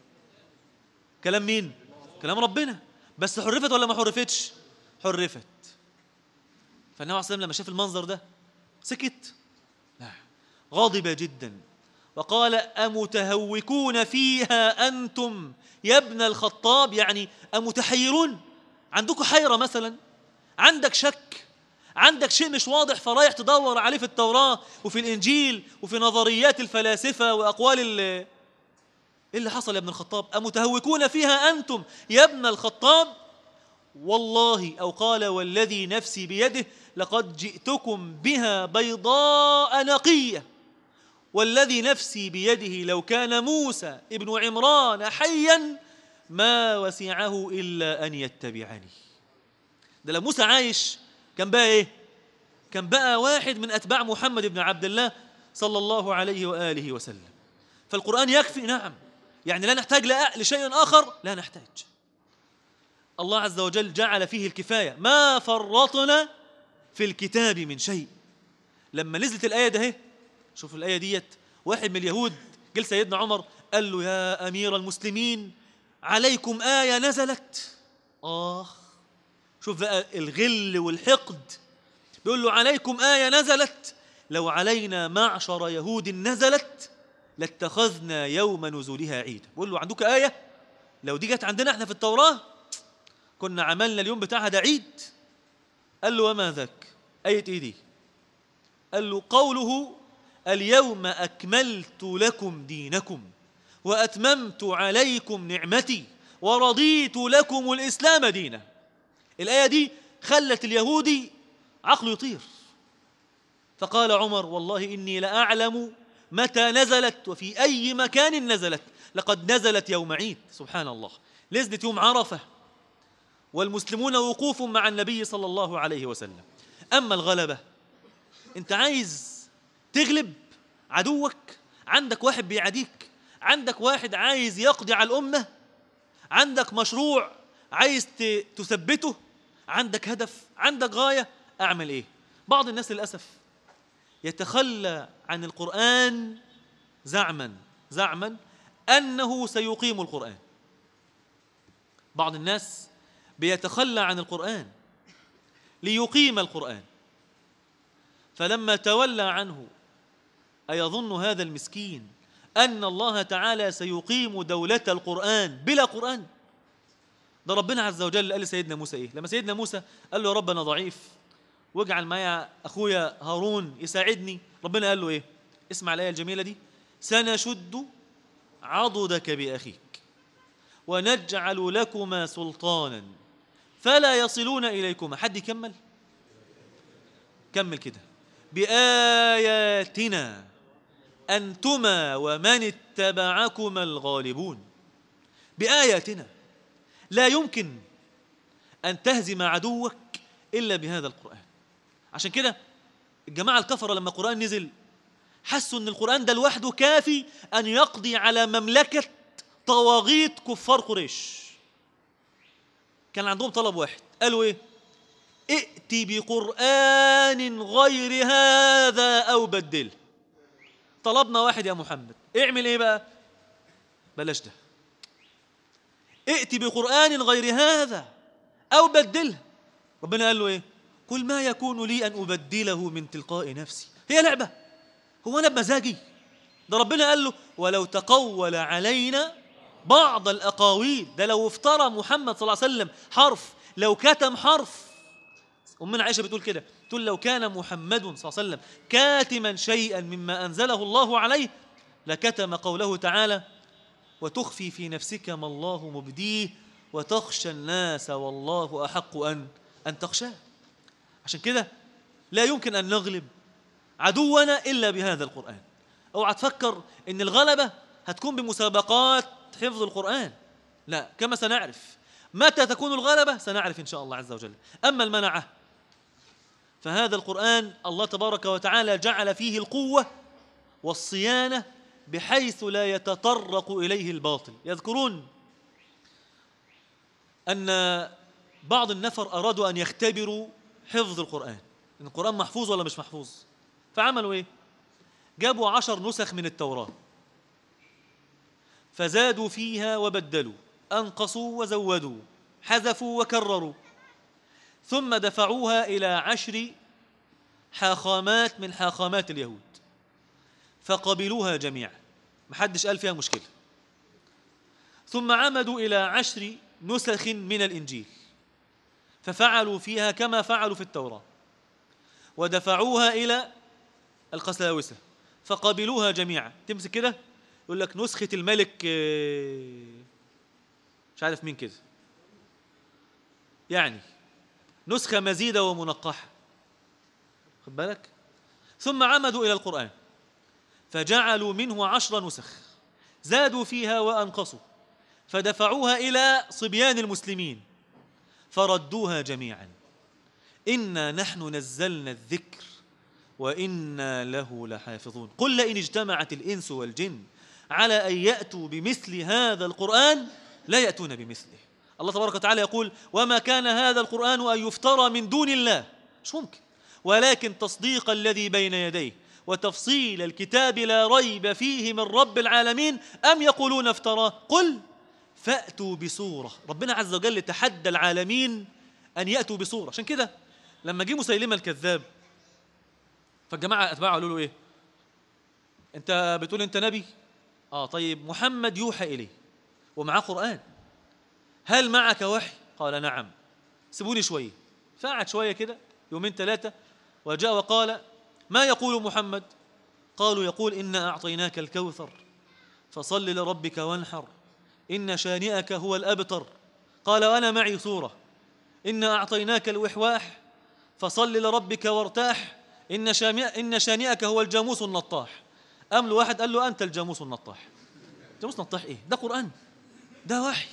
كلام مين؟ كلام ربنا. بس حرفت ولا ما حرفتش؟ حرفت. فالنبي عليه الصلاة والسلام لما شاف المنظر ده سكت؟ لا، غاضب جدا وقال: أمتهوكون فيها أنتم يا ابن الخطاب؟ يعني أمتحيرون؟ عندكم حيرة مثلا؟ عندك شك؟ عندك شيء مش واضح فرايح تدور عليه في التوراة وفي الإنجيل وفي نظريات الفلاسفة وأقوال إيه اللي حصل يا ابن الخطاب؟ أمتهوكون فيها أنتم يا ابن الخطاب؟ والله، أو قال: والذي نفسي بيده لقد جئتكم بها بيضاء نقية، والذي نفسي بيده لو كان موسى ابن عمران حيا ما وسعه إلا أن يتبعني. ده لو موسى عايش كان بقى إيه؟ كان بقى واحد من أتباع محمد بن عبد الله صلى الله عليه وآله وسلم. فالقرآن يكفي، نعم. يعني لا نحتاج لشيء آخر، لا نحتاج. الله عز وجل جعل فيه الكفاية، ما فرطنا في الكتاب من شيء. لما نزلت الآية ده، شوف الآية ديت، واحد من اليهود قال سيدنا عمر، قال له: يا أمير المسلمين، عليكم آية نزلت. شوف بقى الغل والحقد، بيقول له: عليكم آية نزلت، لو علينا معشر يهود نزلت لاتخذنا يوم نزولها عيدا. بيقول له: عندك آية؟ لو دي جت عندنا احنا في التوراة كنا عملنا اليوم بتاعها ده عيد. قال له: وما ذاك؟ آية ايه دي؟ قال له: قوله: اليوم أكملت لكم دينكم وأتممت عليكم نعمتي ورضيت لكم الإسلام دينا. الآية دي خلت اليهودي عقله يطير. فقال عمر: والله إني لأعلم متى نزلت وفي أي مكان نزلت. لقد نزلت يوم عيد. سبحان الله، نزلت يوم عرفة والمسلمون وقوف مع النبي صلى الله عليه وسلم. أما الغلبة، أنت عايز تغلب عدوك، عندك واحد بيعاديك، عندك واحد عايز يقضي على الأمة، عندك مشروع عايز تثبته، عندك هدف، عندك غاية، أعمل إيه؟ بعض الناس للأسف يتخلى عن القرآن زعما أنه سيقيم القرآن. بعض الناس بيتخلى عن القرآن ليقيم القرآن، فلما تولى عنه أيظن هذا المسكين أن الله تعالى سيقيم دولة القرآن بلا قرآن؟ ده ربنا عز وجل قال لسيدنا موسى إيه؟ لما سيدنا موسى قال له: يا رب أنا ضعيف واجعل معايا أخويا هارون يساعدني، ربنا قال له إيه؟ اسمع الآية الجميلة دي: سنشد عضدك بأخيك ونجعل لكما سلطانا فلا يصلون إليكما. حد يكمل؟ كمل كده: بآياتنا أنتما ومن اتبعكما الغالبون. بآياتنا، لا يمكن أن تهزم عدوك إلا بهذا القرآن. عشان كده الجماعة الكفرة لما القرآن نزل حسوا أن القرآن ده لوحده كافي أن يقضي على مملكة طواغيت كفار قريش. كان عندهم طلب واحد، قالوا إيه؟ ائت بقرآن غير هذا أو بدله. طلبنا واحد يا محمد، اعمل إيه بقى؟ بلاش ده، ائت بقرآن غير هذا أو بدله. ربنا قال له إيه؟ قل ما يكون لي أن أبدله من تلقاء نفسي. هي لعبة؟ هو أنا بمزاجي؟ ده ربنا قال له ولو تقول علينا بعض الأقاويل، ده لو افترى محمد صلى الله عليه وسلم حرف، لو كتم حرف. أمنا عائشة بتقول كده، تقول لو كان محمد صلى الله عليه وسلم كاتما شيئا مما أنزله الله عليه لكتم قوله تعالى وتخفي في نفسك ما الله مبديه وتخشى الناس والله أحق أن تخشاه. عشان كده لا يمكن أن نغلب عدونا إلا بهذا القرآن. اوعى تفكر إن الغلبة هتكون بمسابقات حفظ القرآن، لا، كما سنعرف متى تكون الغلبة سنعرف إن شاء الله عز وجل. أما المنعة فهذا القرآن الله تبارك وتعالى جعل فيه القوة والصيانة بحيث لا يتطرق إليه الباطل. يذكرون أن بعض النفر أرادوا أن يختبروا حفظ القرآن، إن القرآن محفوظ ولا مش محفوظ، فعملوا إيه؟ جابوا 10 نسخ من التوراة فزادوا فيها وبدلوا، أنقصوا وزودوا، حذفوا وكرروا، ثم دفعوها إلى 10 حاخامات من حاخامات اليهود فقبلوها جميعا، محدش قال فيها مشكلة. ثم عمدوا إلى 10 نسخ من الإنجيل ففعلوا فيها كما فعلوا في التوراة، ودفعوها إلى القساوسة فقبلوها جميعا. تمسك كده يقول لك نسخة الملك مش عارف مين كده، يعني نسخة مزيدة ومنقحة، خد بالك. ثم عمدوا إلى القرآن فجعلوا منه 10 نسخ زادوا فيها وأنقصوا فدفعوها إلى صبيان المسلمين فردوها جميعا. إنا نحن نزلنا الذكر وإنا له لحافظون. قل لئن اجتمعت الإنس والجن على أن يأتوا بمثل هذا القرآن لا يأتون بمثله. الله تبارك وتعالى يقول وما كان هذا القرآن أن يفترى من دون الله، مش ممكن، ولكن تصديق الذي بين يديه وتفصيل الكتاب لا ريب فيه من رب العالمين أم يقولون افتراه قل فأتوا بسورة. ربنا عز وجل تحدى العالمين أن يأتوا بسورة. عشان كده لما جه مسيلمة الكذاب فالجماعة أتباعه قالوا له إيه؟ أنت بتقول أنت نبي؟ طيب محمد يوحى إليه ومعاه قرآن، هل معك وحي؟ قال نعم. سيبوني شوية. فقعد شوية كده 2 3 وجاء وقال ما يقول محمد؟ قالوا يقول إنا أعطيناك الكوثر فصل لربك وانحر إن شانئك هو الأبتر. قال وأنا معي سورة إنا أعطيناك الوحواح فصل لربك وارتاح إن شانئك هو الجاموس النطاح. قام له واحد قال له أنت الجاموس النطاح. جاموس نطاح إيه؟ ده قرآن، ده وحي.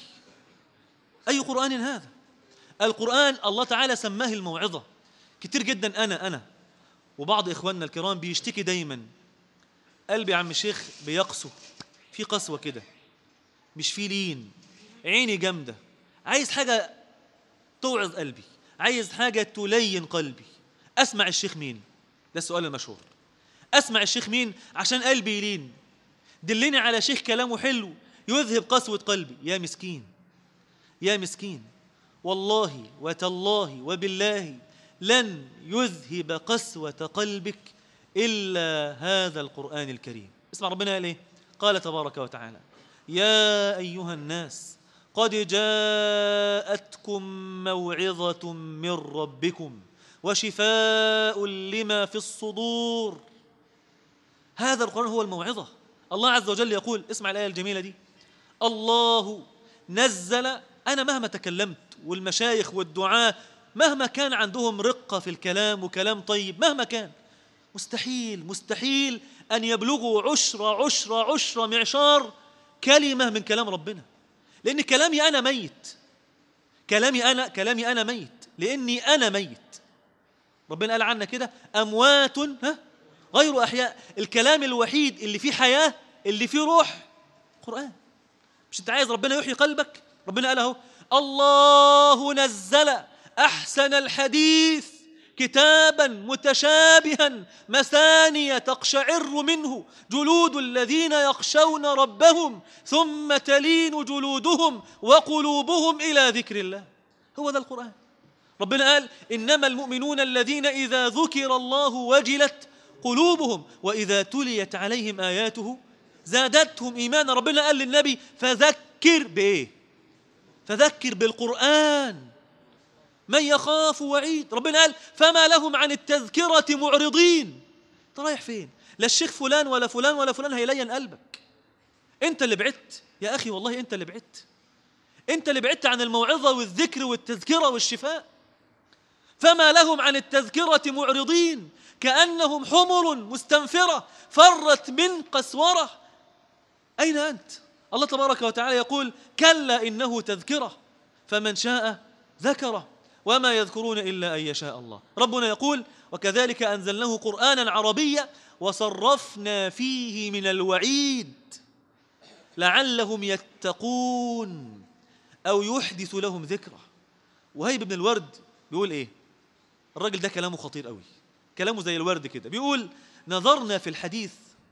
أي قرآن هذا؟ القرآن الله تعالى سماه الموعظة. كتير جدا أنا وبعض إخواننا الكرام بيشتكي دايما قلبي يا عم الشيخ بيقسو، في قسوة كده، مش في لين، عيني جامدة، عايز حاجة توعظ قلبي، عايز حاجة تلين قلبي. أسمع الشيخ مين؟ ده السؤال المشهور. أسمع الشيخ مين عشان قلبي يلين؟ دلني على شيخ كلامه حلو يذهب قسوة قلبي. يا مسكين يا مسكين، والله وتالله وبالله لن يذهب قسوة قلبك إلا هذا القرآن الكريم. اسمع ربنا قال إيه؟ قال تبارك وتعالى يا أيها الناس قد جاءتكم موعظة من ربكم وشفاء لما في الصدور. هذا القرآن هو الموعظة. الله عز وجل يقول، اسمع الآية الجميلة دي، الله نزل. أنا مهما تكلمت والمشايخ والدعاة مهما كان عندهم رقة في الكلام وكلام طيب، مهما كان مستحيل أن يبلغوا عشر معشار كلمة من كلام ربنا، لأن كلامي أنا ميت، كلامي أنا ميت، لأني أنا ميت. ربنا قال عنا كده أموات غير أحياء. الكلام الوحيد اللي فيه حياة اللي فيه روح قرآن. مش أنت عايز ربنا يحيي قلبك؟ ربنا قال اهو الله نزل أحسن الحديث كتابا متشابها مثانية تقشعر منه جلود الذين يخشون ربهم ثم تلين جلودهم وقلوبهم إلى ذكر الله. هو ذا القرآن. ربنا قال إنما المؤمنون الذين إذا ذكر الله وجلت قلوبهم وإذا تليت عليهم آياته زادتهم إيمانا. ربنا قال للنبي فذكر بإيه؟ فذكر بالقرآن من يخاف وعيد. ربنا قال فما لهم عن التذكرة معرضين. انت رايح فين؟ لا الشيخ فلان ولا فلان ولا فلان هيلين قلبك. انت اللي بعدت يا أخي، والله انت اللي بعدت. انت اللي بعدت عن الموعظة والذكر والتذكرة والشفاء. فما لهم عن التذكرة معرضين كأنهم حمر مستنفرة فرت من قسورة. أين أنت؟ الله تبارك وتعالى يقول كلا إنه تذكرة فمن شاء ذكره وما يذكرون إلا أن يشاء الله. ربنا يقول وكذلك أنزلناه قرآنا عربيا وصرفنا فيه من الوعيد لعلهم يتقون أو يحدث لهم ذكرى. وهيب بن الورد بيقول إيه؟ الراجل ده كلامه خطير قوي، كلامه زي الورد كده. بيقول نظرنا في الحديث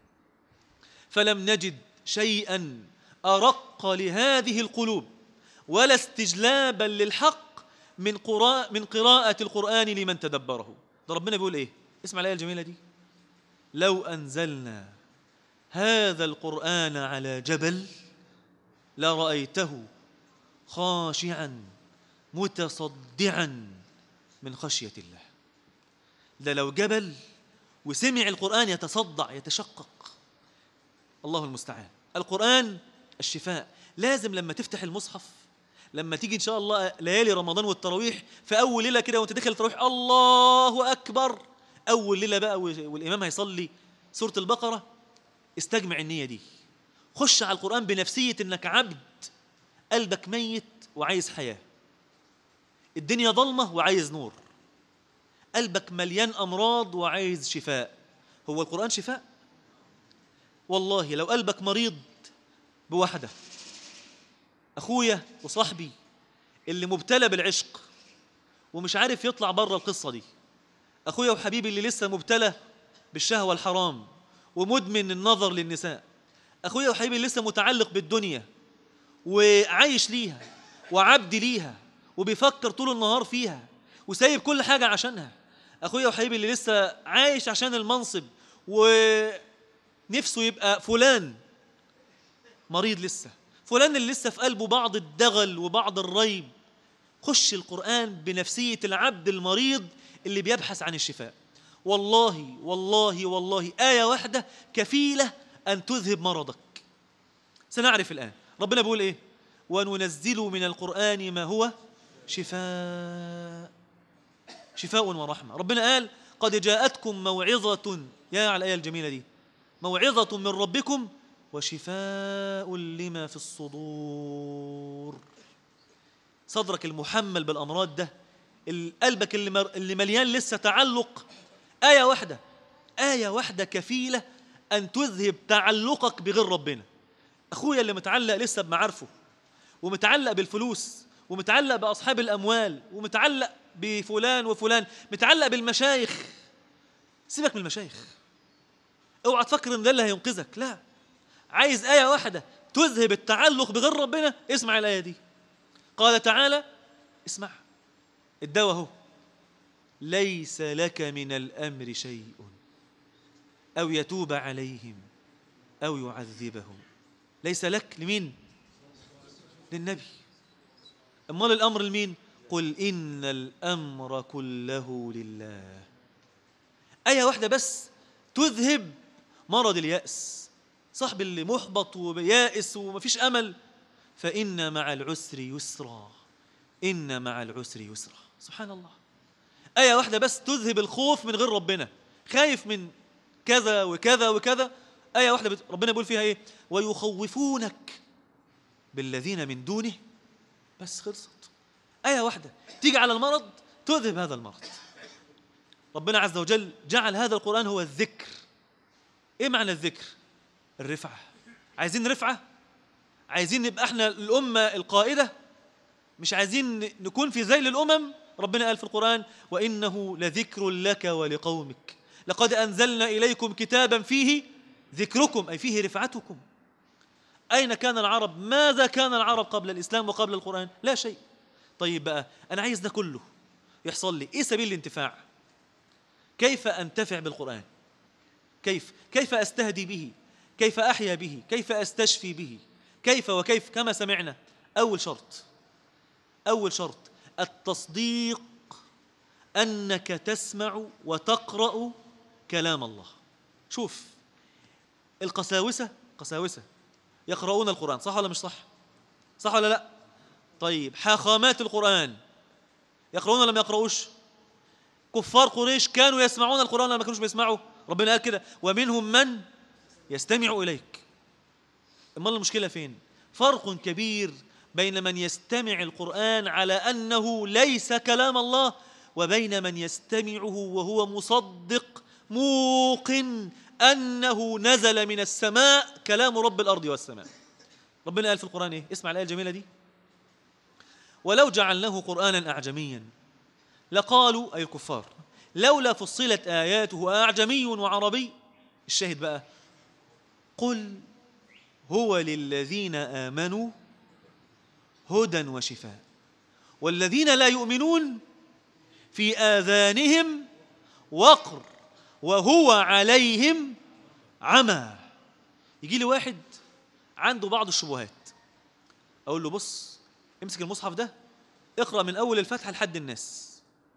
فلم نجد شيئا أرق لهذه القلوب ولا استجلابا للحق من قراءة القرآن لمن تدبره. ده ربنا بيقول إيه؟ اسمع الآية الجميلة دي: لو أنزلنا هذا القرآن على جبل لرأيته خاشعا متصدعا من خشية الله. ده لو جبل وسمع القرآن يتصدع يتشقق. الله المستعان. القرآن الشفاء. لازم لما تفتح المصحف، لما تيجي إن شاء الله ليالي رمضان والتراويح، في أول ليلة كده وأنت داخل التراويح الله أكبر، أول ليلة بقى والإمام هيصلي سورة البقرة، استجمع النية دي. خش على القرآن بنفسية إنك عبد، قلبك ميت وعايز حياة، الدنيا ظلمة وعايز نور، قلبك مليان أمراض وعايز شفاء. هو القرآن شفاء؟ والله لو قلبك مريض بوحدة، أخويا وصاحبي اللي مبتلى بالعشق ومش عارف يطلع بره القصة دي، أخويا وحبيبي اللي لسه مبتلى بالشهوة الحرام ومدمن النظر للنساء، أخويا وحبيبي اللي لسه متعلق بالدنيا وعايش ليها وعبد ليها وبيفكر طول النهار فيها وسايب كل حاجة عشانها، أخويا وحبيبي اللي لسه عايش عشان المنصب ونفسه يبقى فلان، مريض لسه، فلان اللي لسه في قلبه بعض الدغل وبعض الريب. خش القرآن بنفسية العبد المريض اللي بيبحث عن الشفاء. والله والله والله آية واحدة كفيلة أن تذهب مرضك. سنعرف الآن. ربنا بيقول إيه؟ وننزل من القرآن ما هو شفاء ورحمة. ربنا قال قد جاءتكم موعظة، يا على الآية الجميلة دي، موعظة من ربكم وشفاء لما في الصدور. صدرك المحمل بالأمراض ده، قلبك اللي مليان لسه تعلق، آية واحدة كفيلة أن تذهب تعلقك بغير ربنا. أخويا اللي متعلق لسه بمعارفه ومتعلق بالفلوس ومتعلق بأصحاب الأموال ومتعلق بفلان وفلان، متعلق بالمشايخ، سيبك من المشايخ، اوعى تفكر ان ده اللي هينقذك. لا، عايز آية واحدة تذهب التعلق بغير ربنا. اسمع الآية دي. قال تعالى، اسمع الدواء هو: ليس لك من الأمر شيء أو يتوب عليهم أو يعذبهم. ليس لك لمين؟ للنبي. أمال الأمر لمين؟ قل إن الأمر كله لله. آية واحدة بس تذهب مرض اليأس. صاحب اللي محبط ويائس ومفيش أمل، فإن مع العسر يسرا، إن مع العسر يسرا. سبحان الله. آية واحدة بس تذهب الخوف من غير ربنا، خايف من كذا وكذا وكذا. آية واحدة ربنا بيقول فيها إيه؟ ويخوفونك بالذين من دونه. بس خلصت. آية واحدة تيجي على المرض تذهب هذا المرض. ربنا عز وجل جعل هذا القرآن هو الذكر. إيه معنى الذكر؟ الرفعة. عايزين رفعة؟ عايزين نبقى احنا الأمة القائدة؟ مش عايزين نكون في ذيل الأمم؟ ربنا قال في القرآن وإنه لذكر لك ولقومك لقد أنزلنا إليكم كتابا فيه ذكركم أي فيه رفعتكم. أين كان العرب؟ ماذا كان العرب قبل الإسلام وقبل القرآن؟ لا شيء. طيب بقى أنا عايز ده كله يحصل لي، إيه سبيل الانتفاع؟ كيف أنتفع بالقرآن؟ كيف أستهدي به؟ كيف أحيا به؟ كيف أستشفي به؟ كيف كما سمعنا. أول شرط التصديق أنك تسمع وتقرأ كلام الله. شوف القساوسة يقرؤون القرآن، صح ولا مش صح؟ صح ولا لا؟ طيب حاخامات القرآن يقرؤون ولا ما يقرؤوش؟ كفار قريش كانوا يسمعون القرآن ولا ما كانوش بيسمعوا؟ ربنا قال كده ومنهم من يستمع إليك. أما المشكلة فين؟ فرق كبير بين من يستمع القرآن على أنه ليس كلام الله وبين من يستمعه وهو مصدق موقن أنه نزل من السماء كلام رب الأرض والسماء. ربنا قال في القرآن إيه؟ اسمع الآية الجميلة دي ولو جعلناه قرآنا أعجميا لقالوا أي الكفار لولا فصلت آياته أعجمي وعربي. الشاهد بقى قل هو للذين آمنوا هدى وشفاء والذين لا يؤمنون في آذانهم وقر وهو عليهم عمى. يجي لي واحد عنده بعض الشبهات أقول له بص امسك المصحف ده اقرأ من أول الفتحة لحد الناس.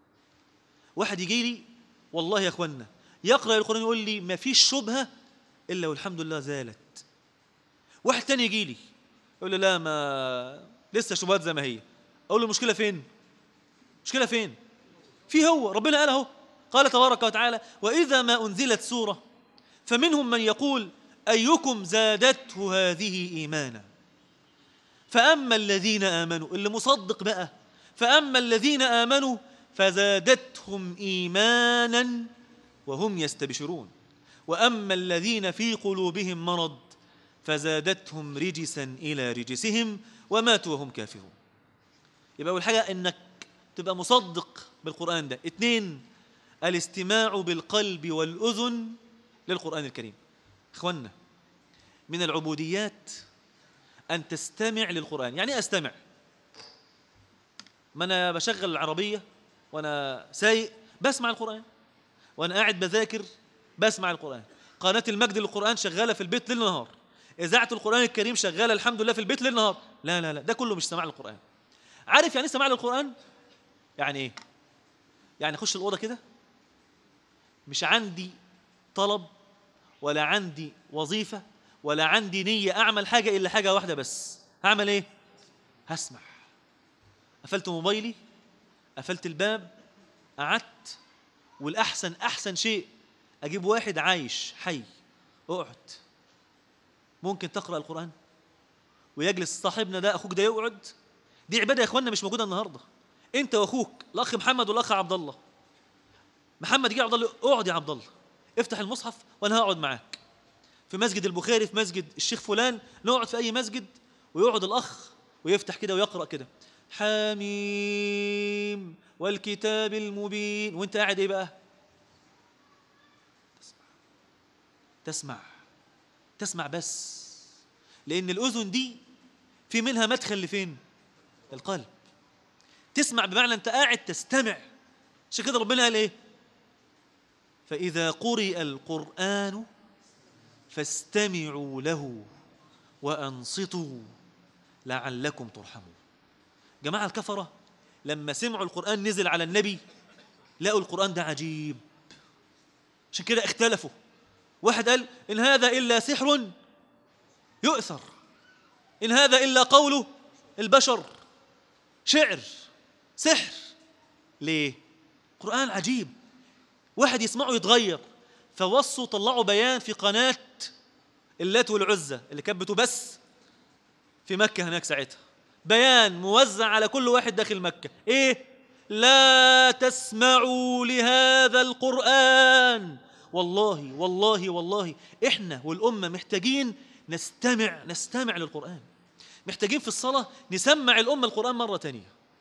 واحد يجي لي والله يا أخوانا يقرأ القرآن يقول لي ما فيش شبهة إلا والحمد لله زالت. واحد تاني يجي لي يقول لي لا ما لسه شبهات زي ما هي. أقول له المشكلة فين؟ مشكلة فين؟ في هو ربنا قال اهو قال تبارك وتعالى وإذا ما أنزلت سورة فمنهم من يقول أيكم زادته هذه إيمانا فأما الذين آمنوا اللي مصدق بقى فأما الذين آمنوا فزادتهم إيمانا وهم يستبشرون وأما الذين في قلوبهم مرض فزادتهم رجسا إلى رجسهم وماتوا وهم كافرون. يبقى أول حاجة إنك تبقى مصدق بالقرآن ده. 2 الاستماع بالقلب والأذن للقرآن الكريم. إخوانا من العبوديات أن تستمع للقرآن. يعني إيه أستمع؟ ما أنا بشغل العربية وأنا سايق بسمع القرآن وأنا قاعد بذاكر بسمع القرآن. قناة المجد للقرآن شغالة في البيت ليل نهار. إذاعة القرآن الكريم شغالة الحمد لله في البيت ليل نهار. لا ده كله مش سماع للقرآن. عارف يعني إيه سماع للقرآن؟ يعني إيه؟ يعني أخش الأوضة كده مش عندي طلب ولا عندي وظيفة ولا عندي نية أعمل حاجة إلا حاجة واحدة بس. هعمل إيه؟ هسمع. قفلت موبايلي قفلت الباب قعدت والأحسن أحسن شيء أجيب واحد عايش حي اقعد. ممكن تقرأ القرآن ويجلس صاحبنا ده أخوك ده يقعد. دي عبادة يا إخواننا مش موجودة النهاردة. أنت وأخوك الأخ محمد والأخ عبد الله. محمد يجي عبد الله اقعد يا عبد الله افتح المصحف وأنا هقعد معاك. في مسجد البخاري في مسجد الشيخ فلان نقعد في أي مسجد ويقعد الأخ ويفتح كده ويقرأ كده حميم والكتاب المبين وانت قاعد ايه بقى؟ تسمع بس. لأن الأذن دي في منها مدخل لفين؟ القلب. تسمع بمعنى أنت قاعد تستمع. عشان كده ربنا قال إيه؟ فإذا قرئ القرآن فاستمعوا له وأنصتوا لعلكم ترحمون. جماعة الكفرة لما سمعوا القرآن نزل على النبي لقوا القرآن ده عجيب. عشان كده اختلفوا. واحد قال إن هذا إلا سحر يؤثر، إن هذا إلا قول البشر، شعر، سحر. ليه؟ قرآن عجيب. واحد يسمعه يتغير. فوصوا طلعوا بيان في قناة اللات والعزة اللي كانت بتبث في مكة هناك ساعتها. بيان موزع على كل واحد داخل مكة. إيه؟ لا تسمعوا لهذا القرآن. والله والله والله إحنا والأمة محتاجين نستمع للقرآن. محتاجين في الصلاة نسمع الأمة القرآن مرة تانية.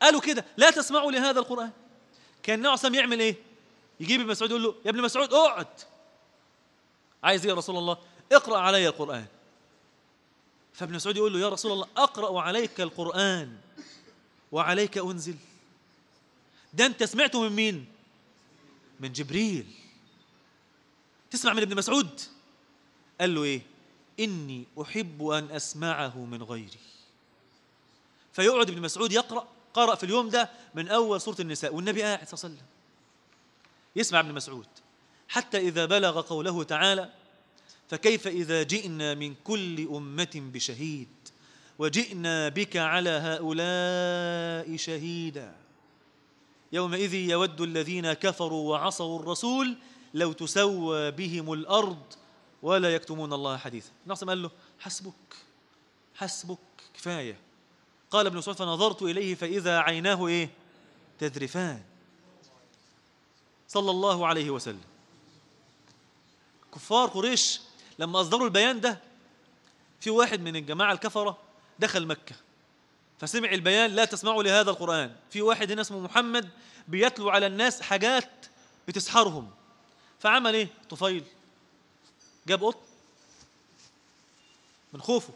قالوا كده لا تسمعوا لهذا القرآن. كان النبي عليه يعمل ايه؟ يجيب ابن مسعود يقول له يا ابن مسعود اقعد. عايز ايه يا رسول الله؟ اقرأ علي القرآن. فابن مسعود يقول له يا رسول الله أقرأ عليك القرآن وعليك أنزل؟ ده أنت سمعته من مين؟ من جبريل. تسمع من ابن مسعود؟ قال له إيه؟ إني أحب أن أسمعه من غيري. فيقعد ابن مسعود يقرأ، قرأ في اليوم ده من أول سورة النساء والنبي قاعد صلى الله عليه وسلم يسمع ابن مسعود حتى إذا بلغ قوله تعالى فكيف إذا جئنا من كل أمة بشهيد وجئنا بك على هؤلاء شهيدا يومئذ يود الذين كفروا وعصوا الرسول لو تسوى بهم الأرض ولا يكتمون الله حديثا. النبي قال له حسبك حسبك كفاية. قال ابن مسعود فنظرت إليه فإذا عيناه إيه؟ تذرفان صلى الله عليه وسلم. كفار قريش لما أصدروا البيان ده، في واحد من الجماعة الكفرة دخل مكة فسمع البيان لا تسمعوا لهذا القرآن. في واحد هنا اسمه محمد بيتلو على الناس حاجات بتسحرهم. فعمل ايه طفيل؟ جاب قط من خوفه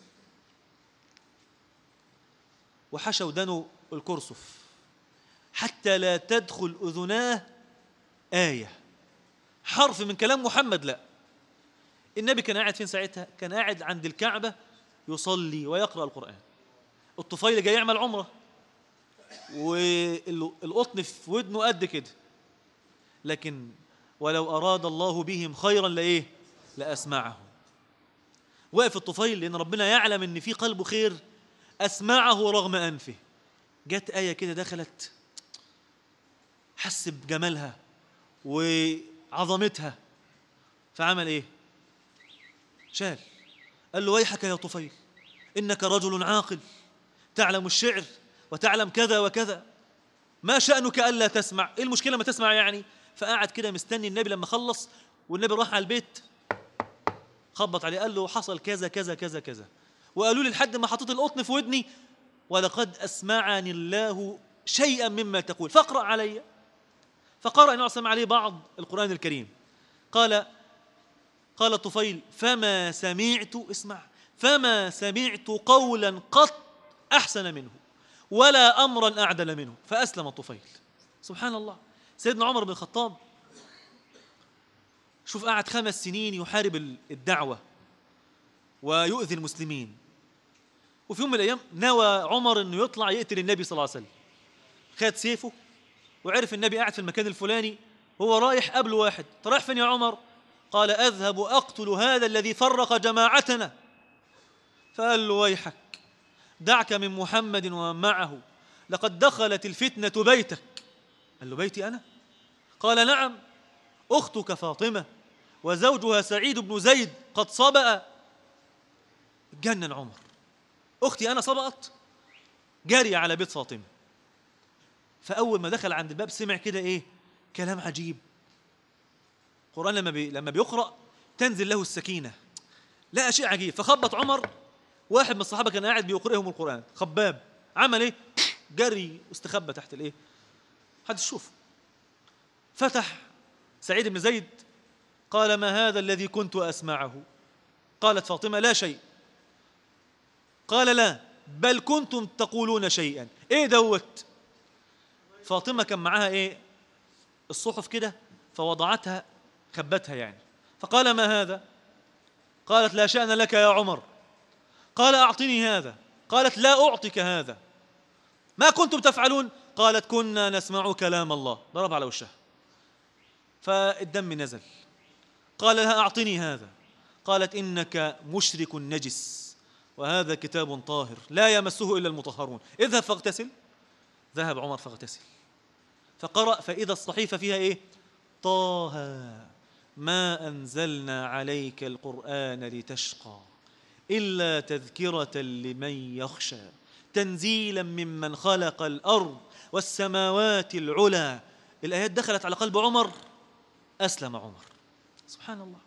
وحشى ودانه الكرسف حتى لا تدخل أذناه آية حرف من كلام محمد. لا، النبي كان قاعد فين ساعتها؟ كان قاعد عند الكعبة يصلي ويقرأ القرآن. الطفيل جاي يعمل عمرة والقطن في ودنه قد كده، لكن ولو أراد الله بهم خيرا لإيه؟ لأسمعهم. وقف الطفيل لأن ربنا يعلم أن في قلبه خير، أسمعه رغم أنفه. جت آية كده دخلت، حس بجمالها وعظمتها، فعمل إيه؟ شال. قال له ويحك يا طفيل إنك رجل عاقل تعلم الشعر وتعلم كذا وكذا، ما شأنك ألا تسمع؟ إيه المشكلة ما تسمع يعني؟ فقعد كده مستني النبي لما خلص، والنبي راح على البيت خبط عليه قال له حصل كذا كذا كذا كذا، وقالوا لي لحد ما حطيت القطن في ودني ولقد أسمعني الله شيئا مما تقول فاقرأ علي. فقرأ النبي صلى الله عليه بعض القرآن الكريم. قال الطفيل فما سمعت، اسمع، فما سمعت قولا قط أحسن منه ولا أمرا أعدل منه، فأسلم الطفيل. سبحان الله. سيدنا عمر بن الخطاب شوف قعد 5 سنين يحارب الدعوة ويؤذي المسلمين، وفي يوم من الأيام نوى عمر أنه يطلع يقتل النبي صلى الله عليه وسلم. خد سيفه وعرف النبي قاعد في المكان الفلاني، هو رايح قبل واحد. رايح فين يا عمر؟ قال أذهب أقتل هذا الذي فرق جماعتنا. فقال له ويحك دعك من محمد ومن معه لقد دخلت الفتنة بيتك. قال له بيتي أنا؟ قال نعم، أختك فاطمة وزوجها سعيد بن زيد قد صبأ. اتجنن عمر، أختي أنا صبأت؟ جاري على بيت فاطمة. فأول ما دخل عند الباب سمع كده إيه؟ كلام عجيب. القرآن لما بيقرأ تنزل له السكينة. لقى شيء عجيب فخبط عمر. واحد من الصحابة كان قاعد بيقرئهم القرآن، خباب، عمل إيه؟ جري واستخبى تحت الإيه؟ حد يشوف. فتح سعيد بن زيد قال ما هذا الذي كنت أسمعه؟ قالت فاطمة لا شيء. قال لا بل كنتم تقولون شيئا. إيه دوت؟ فاطمة كان معها إيه؟ الصحف كده فوضعتها، خبتها يعني. فقال ما هذا؟ قالت لا شأن لك يا عمر. قال أعطني هذا. قالت لا أعطيك هذا. ما كنتم تفعلون؟ قالت كنا نسمع كلام الله. ضرب على وشها فالدم نزل. قال لها أعطني هذا. قالت إنك مشرك نجس وهذا كتاب طاهر لا يمسه إلا المطهرون، اذهب فاغتسل. ذهب عمر فاغتسل فقرأ فإذا الصحيفة فيها إيه؟ طه ما أنزلنا عليك القرآن لتشقى إلا تذكرة لمن يخشى تنزيلا ممن خلق الأرض والسماوات العلى. الآيات دخلت على قلب عمر، أسلم عمر. سبحان الله.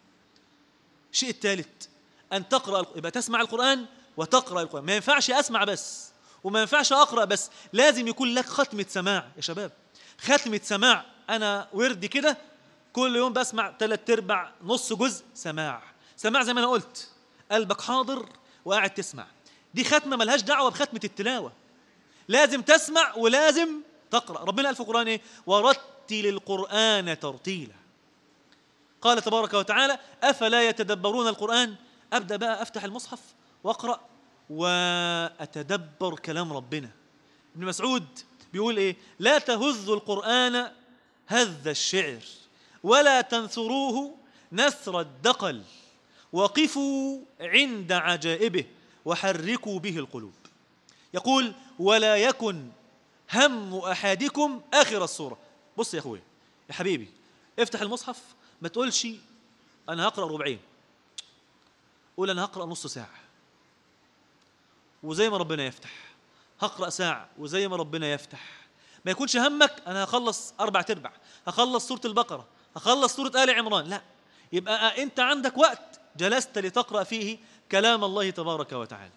الشيء الثالث أن تقرأ، يبقى تسمع القرآن وتقرأ القرآن. ما ينفعش أسمع بس وما ينفعش أقرأ بس، لازم يكون لك ختمة سماع يا شباب، ختمة سماع. أنا وردي كده كل يوم بسمع 3/4 نص جزء سماع، سماع زي ما أنا قلت، قلبك حاضر وقاعد تسمع. دي ختمة ملهاش دعوة بختمة التلاوة، لازم تسمع ولازم تقرأ. ربنا قال في القرآن إيه؟ ورتل القرآن ترتيلا. قال تبارك وتعالى أفلا يتدبرون القرآن. أبدأ بقى أفتح المصحف وأقرأ وأتدبر كلام ربنا. ابن مسعود بيقول إيه؟ لا تهذوا القرآن هذ الشعر ولا تنثروه نثر الدقل، وقفوا عند عجائبه وحركوا به القلوب. يقول ولا يكن هم أحدكم آخر السورة. بص يا أخوي يا حبيبي، افتح المصحف ما تقولش أنا هقرأ ربعين، قول أنا هقرأ نص ساعة وزي ما ربنا يفتح، هقرأ ساعة وزي ما ربنا يفتح. ما يكونش همك أنا هخلص 4/4، هخلص سورة البقرة، هخلص سورة آل عمران، لا، يبقى أنت عندك وقت جلست لتقرأ فيه كلام الله تبارك وتعالى.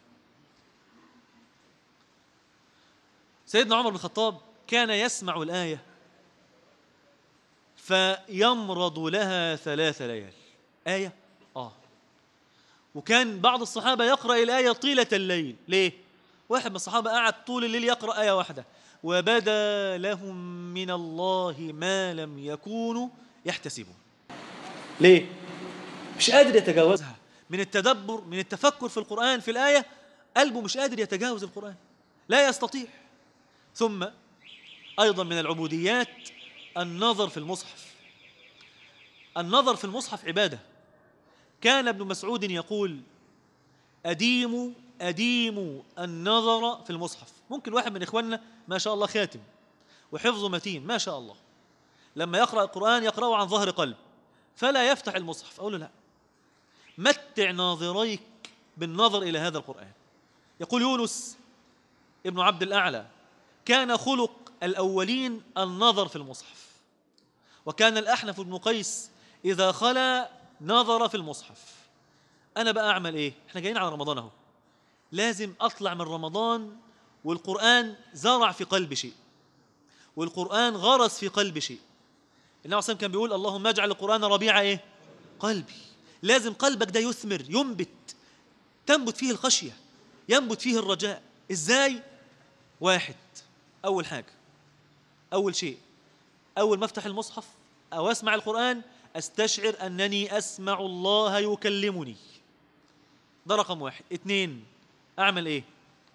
سيدنا عمر بن الخطاب كان يسمع الآية فيمرض لها 3 ليال. آية وكان بعض الصحابة يقرأ الآية طيلة الليل. ليه؟ واحد من الصحابة قعد طول الليل يقرأ آية واحدة، وبدا لهم من الله ما لم يكونوا يحتسبون. ليه؟ مش قادر يتجاوزها من التدبر، من التفكر في القرآن في الآية، قلبه مش قادر يتجاوز القرآن، لا يستطيع. ثم أيضا من العبوديات النظر في المصحف. النظر في المصحف عبادة. كان ابن مسعود يقول أديموا النظر في المصحف. ممكن واحد من إخواننا ما شاء الله خاتم وحفظه متين ما شاء الله، لما يقرأ القرآن يقرأه عن ظهر قلب فلا يفتح المصحف. أقول له لا، متع ناظريك بالنظر إلى هذا القرآن. يقول يونس ابن عبد الأعلى كان خلق الأولين النظر في المصحف، وكان الأحنف بن قيس إذا خلا نظر في المصحف. أنا بقى أعمل إيه؟ إحنا جايين على رمضان أهو، لازم أطلع من رمضان والقرآن زرع في قلب شيء، والقرآن غرس في قلب شيء. النبي صلى الله عليه وسلم كان بيقول اللهم اجعل القرآن ربيع إيه؟ قلبي. لازم قلبك ده يثمر، ينبت، تنبت فيه الخشية، ينبت فيه الرجاء. إزاي؟ واحد، أول حاجة، أول شيء، أول ما أفتح المصحف أو أسمع القرآن أستشعر أنني أسمع الله يكلمني. ده رقم واحد. 2، أعمل إيه؟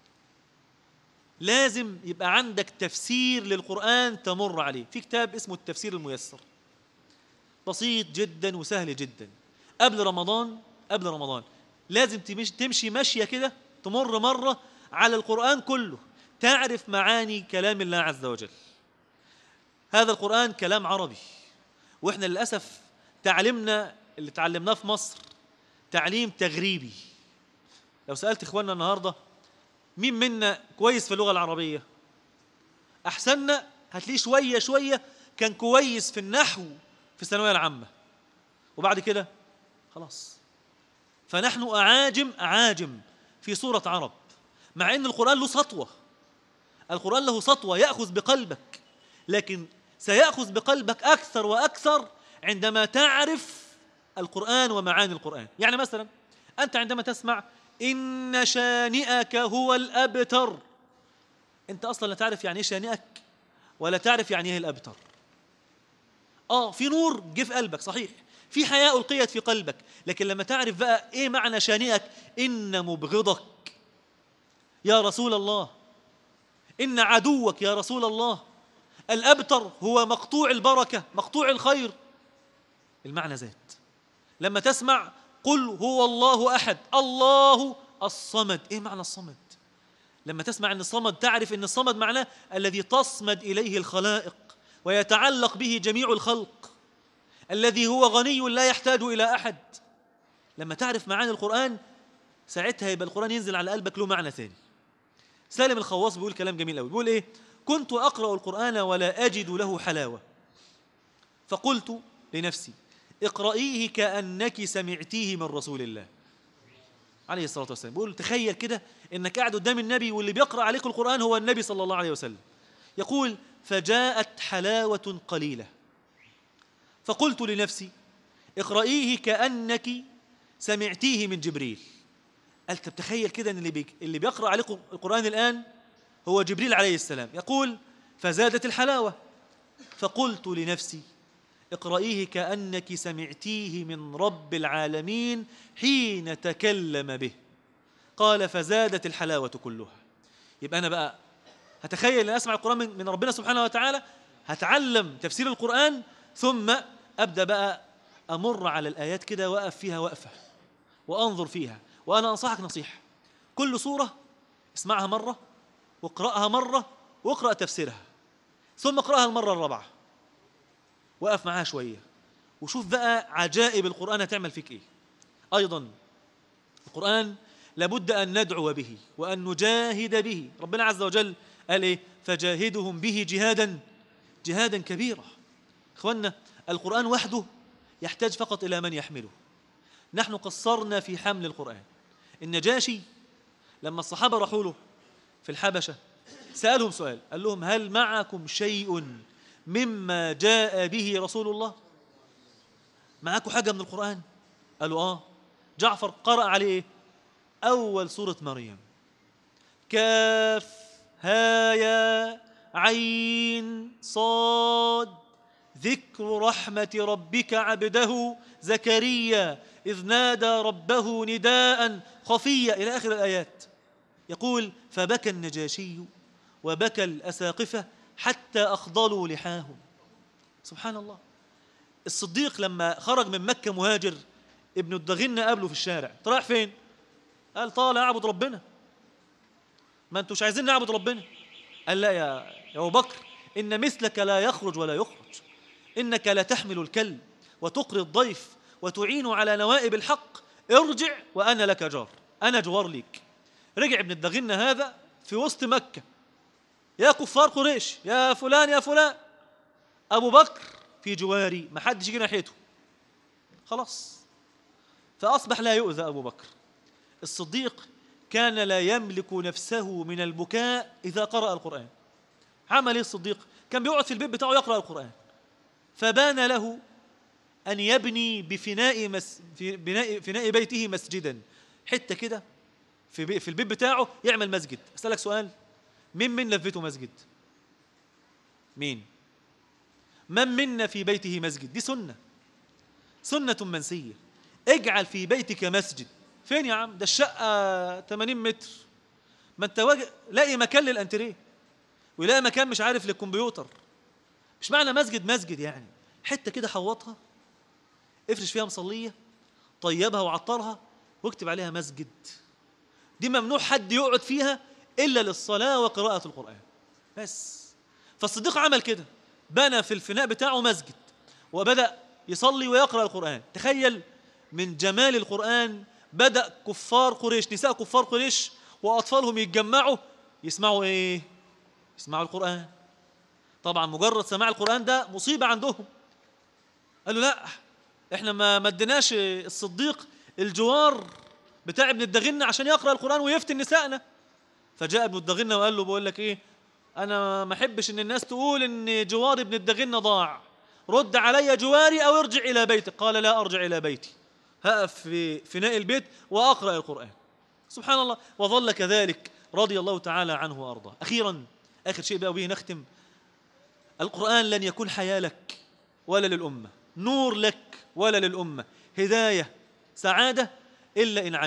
لازم يبقى عندك تفسير للقرآن تمر عليه. في كتاب اسمه التفسير الميسر، بسيط جدا وسهل جدا. قبل رمضان لازم تمشي مشية كده، تمر مرة على القرآن كله، تعرف معاني كلام الله عز وجل. هذا القرآن كلام عربي، وإحنا للأسف تعليمنا اللي تعلمناه في مصر تعليم تغريبي. لو سألت إخواننا النهاردة مين منا كويس في اللغة العربية، أحسننا هتلاقيه شوية شوية كان كويس في النحو في الثانوية العامة، وبعد كده خلاص. فنحن أعاجم في صورة عرب، مع أن القرآن له سطوة. القرآن له سطوة يأخذ بقلبك، لكن سيأخذ بقلبك أكثر وأكثر عندما تعرف القرآن ومعاني القرآن. يعني مثلا أنت عندما تسمع إن شانئك هو الأبتر، أنت أصلا لا تعرف يعني إيه شانئك ولا تعرف يعني إيه الأبتر. في نور جه في قلبك صحيح، في حياة ألقيت في قلبك، لكن لما تعرف بقى إيه معنى شانئك، إن مبغضك يا رسول الله، إن عدوك يا رسول الله، الأبتر هو مقطوع البركة مقطوع الخير. المعنى زاد لما تسمع قل هو الله أحد الله الصمد. إيه معنى الصمد؟ لما تسمع أن الصمد تعرف أن الصمد معناه الذي تصمد إليه الخلائق ويتعلق به جميع الخلق، الذي هو غني لا يحتاج إلى أحد. لما تعرف معاني القرآن ساعتها يبقى القرآن ينزل على قلبك له معنى ثاني. سالم الخواص بيقول كلام جميل قوي، بيقول إيه؟ كنت أقرأ القرآن ولا أجد له حلاوة، فقلت لنفسي اقرأيه كأنك سمعتيه من رسول الله عليه الصلاة والسلام. بيقول تخيل كده إنك قاعد قدام النبي واللي بيقرأ عليك القرآن هو النبي صلى الله عليه وسلم. يقول: فجاءت حلاوة قليلة فقلت لنفسي اقرأيه كأنك سمعتيه من جبريل. قلت بتخيل كده أن اللي بيقرأ عليك القرآن الآن هو جبريل عليه السلام. يقول: فزادت الحلاوة فقلت لنفسي اقرأيه كأنك سمعتيه من رب العالمين حين تكلم به. قال: فزادت الحلاوة كلها. يبقى أنا بقى هتخيل أن أسمع القرآن من ربنا سبحانه وتعالى، هتعلم تفسير القرآن، ثم أبدأ بقى أمر على الآيات كده وأقف فيها وقفة وأنظر فيها. وأنا أنصحك نصيحة: كل سورة اسمعها مرة واقرأها مرة واقرأ تفسيرها، ثم اقرأها المرة الرابعة وقف معاها شوية وشوف بقى عجائب القرآن هتعمل فيك إيه. أيضا القرآن لابد أن ندعو به وأن نجاهد به. ربنا عز وجل قال إيه؟ فجاهدهم به جهادا كبيرا. إخوانا، القرآن وحده يحتاج فقط إلى من يحمله. نحن قصرنا في حمل القرآن. النجاشي لما الصحابة راحوا له في الحبشة سألهم سؤال، قال لهم: هل معكم شيء مما جاء به رسول الله؟ معاكم حاجة من القرآن؟ قالوا: آه. جعفر قرأ عليه أول سورة مريم: كاف ها يا عين صاد ذكر رحمة ربك عبده زكريا إذ نادى ربه نداء خفيا إلى آخر الآيات. يقول: فبكى النجاشي وبكى الأساقفة حتى أخضلوا لحاهم. سبحان الله. الصديق لما خرج من مكة مهاجر، ابن الدغنة قابله في الشارع: رايح فين؟ قال: طالع أعبد ربنا. ما أنتوش عايزين نعبد ربنا؟ قال: لا يا أبو بكر، إن مثلك لا يخرج ولا يخرج، إنك لا تحمل الكلب وتقري الضيف وتعين على نوائب الحق، ارجع وأنا لك جار، أنا جوار ليك. رجع ابن الدغنة هذا في وسط مكة: يا كفار قريش، يا فلان يا فلان، أبو بكر في جواري، ما حدش يجي ناحيته. خلاص، فأصبح لا يؤذى أبو بكر. الصديق كان لا يملك نفسه من البكاء إذا قرأ القرآن. عمل إيه الصديق؟ كان بيقعد في البيت بتاعه يقرأ القرآن، فبان له أن يبني بفناء بيته مسجدا، حتة كده في البيت بتاعه يعمل مسجد. أسألك سؤال: من لفته مسجد؟ مين؟ من منا في بيته مسجد؟ دي سنة منسية. اجعل في بيتك مسجد. فين يا عم؟ ده الشقة 80 متر، ما انت لاقي مكان للأنتريه ويلاقي مكان مش عارف للكمبيوتر. مش معنى مسجد يعني حتة كده حوطها، افرش فيها مصلية، طيبها وعطرها واكتب عليها مسجد. دي ممنوع حد يقعد فيها إلا للصلاة وقراءة القرآن بس. فالصديق عمل كده، بنى في الفناء بتاعه مسجد وبدأ يصلي ويقرأ القرآن. تخيل من جمال القرآن، بدأ كفار قريش، نساء كفار قريش وأطفالهم يتجمعوا يسمعوا إيه؟ يسمعوا القرآن. طبعا مجرد سماع القرآن ده مصيبة عندهم. قالوا: لا، احنا ما اديناش الصديق الجوار بتاع ابن الدغنة عشان يقرأ القرآن ويفتن نسائنا. فجاء ابن الدغنة وقال له: بقول لك ايه، انا ما احبش ان الناس تقول ان جوار ابن الدغنة ضاع، رد علي جواري او ارجع الى بيتك. قال: لا ارجع الى بيتي، هقف في فناء البيت واقرأ القرآن. سبحان الله. وظل كذلك رضي الله تعالى عنه وارضاه. اخيرا، اخر شيء بقى وبه نختم: القرآن لن يكون حياة لك ولا للأمة، نور لك ولا للأمة، هداية سعادة، إلا إن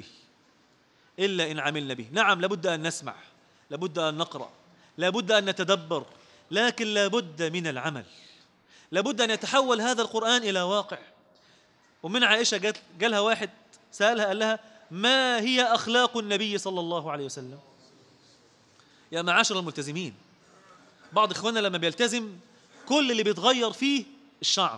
عملنا به. نعم، لابد أن نسمع، لابد أن نقرأ، لابد أن نتدبر، لكن لابد من العمل. لابد أن يتحول هذا القرآن إلى واقع. ومن عائشة جالها واحد سألها، قال لها: ما هي أخلاق النبي صلى الله عليه وسلم؟ يا معاشر الملتزمين، بعض إخواننا لما بيلتزم كل اللي بيتغير فيه الشعر.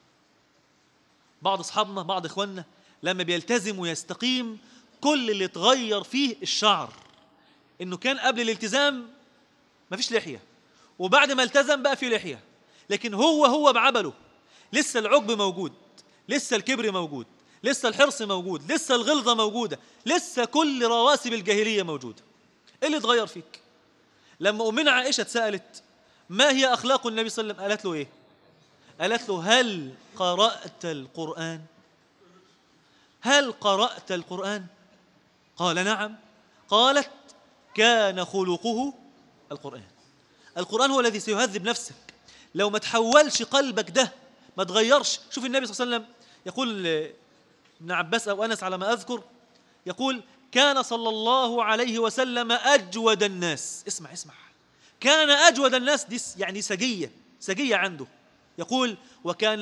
بعض أصحابنا، بعض إخواننا لما بيلتزم ويستقيم كل اللي اتغير فيه الشعر. إنه كان قبل الالتزام ما فيش لحية، وبعد ما التزم بقى فيه لحية، لكن هو بعمله لسه العجب موجود، لسه الكبر موجود، لسه الحرص موجود، لسه الغلظة موجودة، لسه كل رواسب الجاهلية موجودة. إيه اللي اتغير فيك؟ لما أمنا عائشة اتسألت ما هي أخلاق النبي صلى الله عليه وسلم، قالت له إيه؟ قالت له هل قرأت القرآن؟ هل قرأت القرآن؟ قال نعم. قالت كان خلقه القرآن. القرآن هو الذي سيهذب نفسك. لو ما تحولش قلبك ده، ما تغيرش. شوف النبي صلى الله عليه وسلم يقول ابن عباس أو أنس على ما أذكر، يقول كان صلى الله عليه وسلم أجود الناس. اسمع اسمع، كان أجود الناس، دي يعني سجية عنده. يقول وكان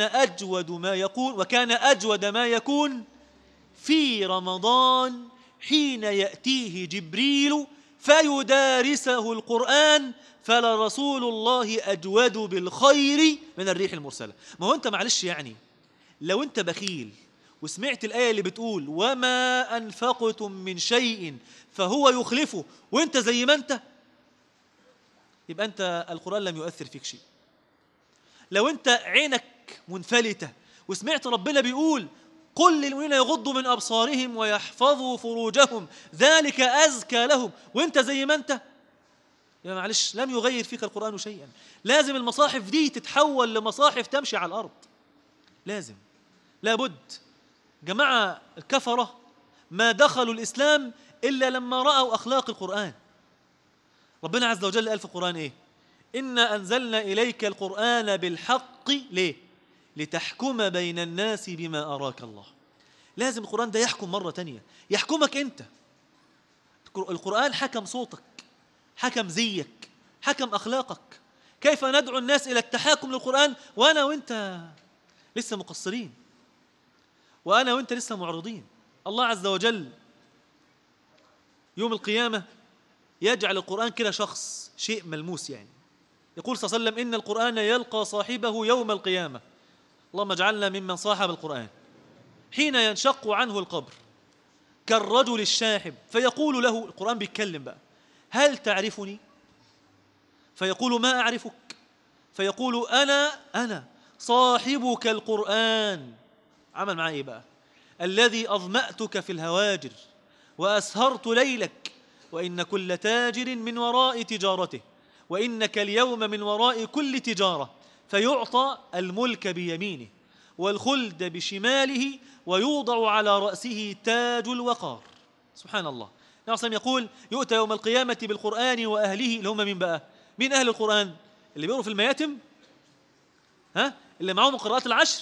أجود ما يكون في رمضان حين يأتيه جبريل فيدارسه القرآن فلرسول الله أجود بالخير من الريح المرسلة. ما هو أنت معلش يعني لو أنت بخيل وسمعت الآية اللي بتقول وما أنفقتم من شيء فهو يخلفه وأنت زي ما أنت، يبقى أنت القرآن لم يؤثر فيك شيء. لو أنت عينك منفلتة وسمعت ربنا بيقول قل للمؤمنين يغضوا من أبصارهم ويحفظوا فروجهم ذلك أزكى لهم وأنت زي ما أنت، يبقى معلش لم يغير فيك القرآن شيئا. لازم المصاحف دي تتحول لمصاحف تمشي على الأرض، لازم، لابد. جماعة الكفرة ما دخلوا الإسلام إلا لما رأوا أخلاق القرآن. ربنا عز وجل قال في القرآن إيه؟ إنا أنزلنا إليك القرآن بالحق. ليه؟ لتحكم بين الناس بما أراك الله. لازم القرآن ده يحكم مرة تانية، يحكمك أنت. القرآن حكم صوتك، حكم زيك، حكم أخلاقك. كيف ندعو الناس إلى التحاكم للقرآن وأنا وأنت لسه مقصرين، وأنا وأنت لسه معرضين؟ الله عز وجل يوم القيامة يجعل القرآن كده شخص، شيء ملموس يعني. يقول صلى الله عليه وسلم إن القرآن يلقى صاحبه يوم القيامة، اللهم اجعلنا ممن صاحب القرآن، حين ينشق عنه القبر كالرجل الشاحب فيقول له، القرآن بيتكلم بقى، هل تعرفني؟ فيقول ما أعرفك. فيقول أنا صاحبك القرآن. عمل معي إيه بقى؟ الذي أظمأتك في الهواجر وأسهرت ليلك، وإن كل تاجر من وراء تجارته، وإنك اليوم من وراء كل تجارة. فيعطى الملك بيمينه والخلد بشماله ويوضع على رأسه تاج الوقار. سبحان الله. النبي صلى الله عليه وسلم يقول يؤتى يوم القيامة بالقرآن وأهله، اللي هم مين بقى؟ مين أهل القرآن؟ اللي بيقروا في المياتم، اللي معهم قراءات العشر.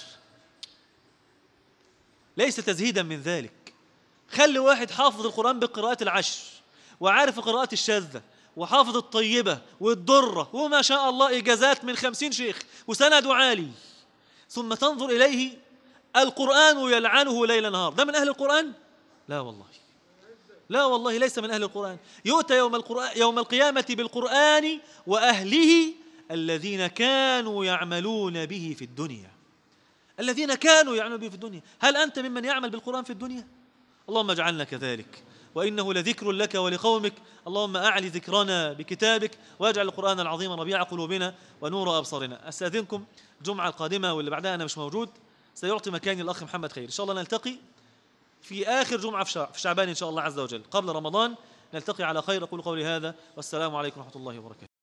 ليس تزهيدا من ذلك، خلي واحد حافظ القرآن بقراءات العشر وعارف القراءات الشاذة وحافظ الطيبة والضرة وما شاء الله إجازات من 50 شيخ وسنده عالي، ثم تنظر إليه القرآن يلعنه ليل نهار، ده من أهل القرآن؟ لا والله، لا والله، ليس من أهل القرآن. يؤتى يوم القيامة بالقرآن وأهله الذين كانوا يعملون به في الدنيا. الذين كانوا يعملون به في الدنيا. هل أنت ممن يعمل بالقرآن في الدنيا؟ اللهم اجعلنا كذلك، وإنه لذكر لك ولقومك. اللهم أعلي ذكرنا بكتابك واجعل القرآن العظيم ربيع قلوبنا ونور أبصارنا. أستأذنكم الجمعة القادمة واللي بعدها أنا مش موجود، سيعطي مكاني الأخ محمد خير. إن شاء الله نلتقي في آخر جمعة في شعبان إن شاء الله عز وجل قبل رمضان. نلتقي على خير. أقول قولي هذا والسلام عليكم ورحمة الله وبركاته.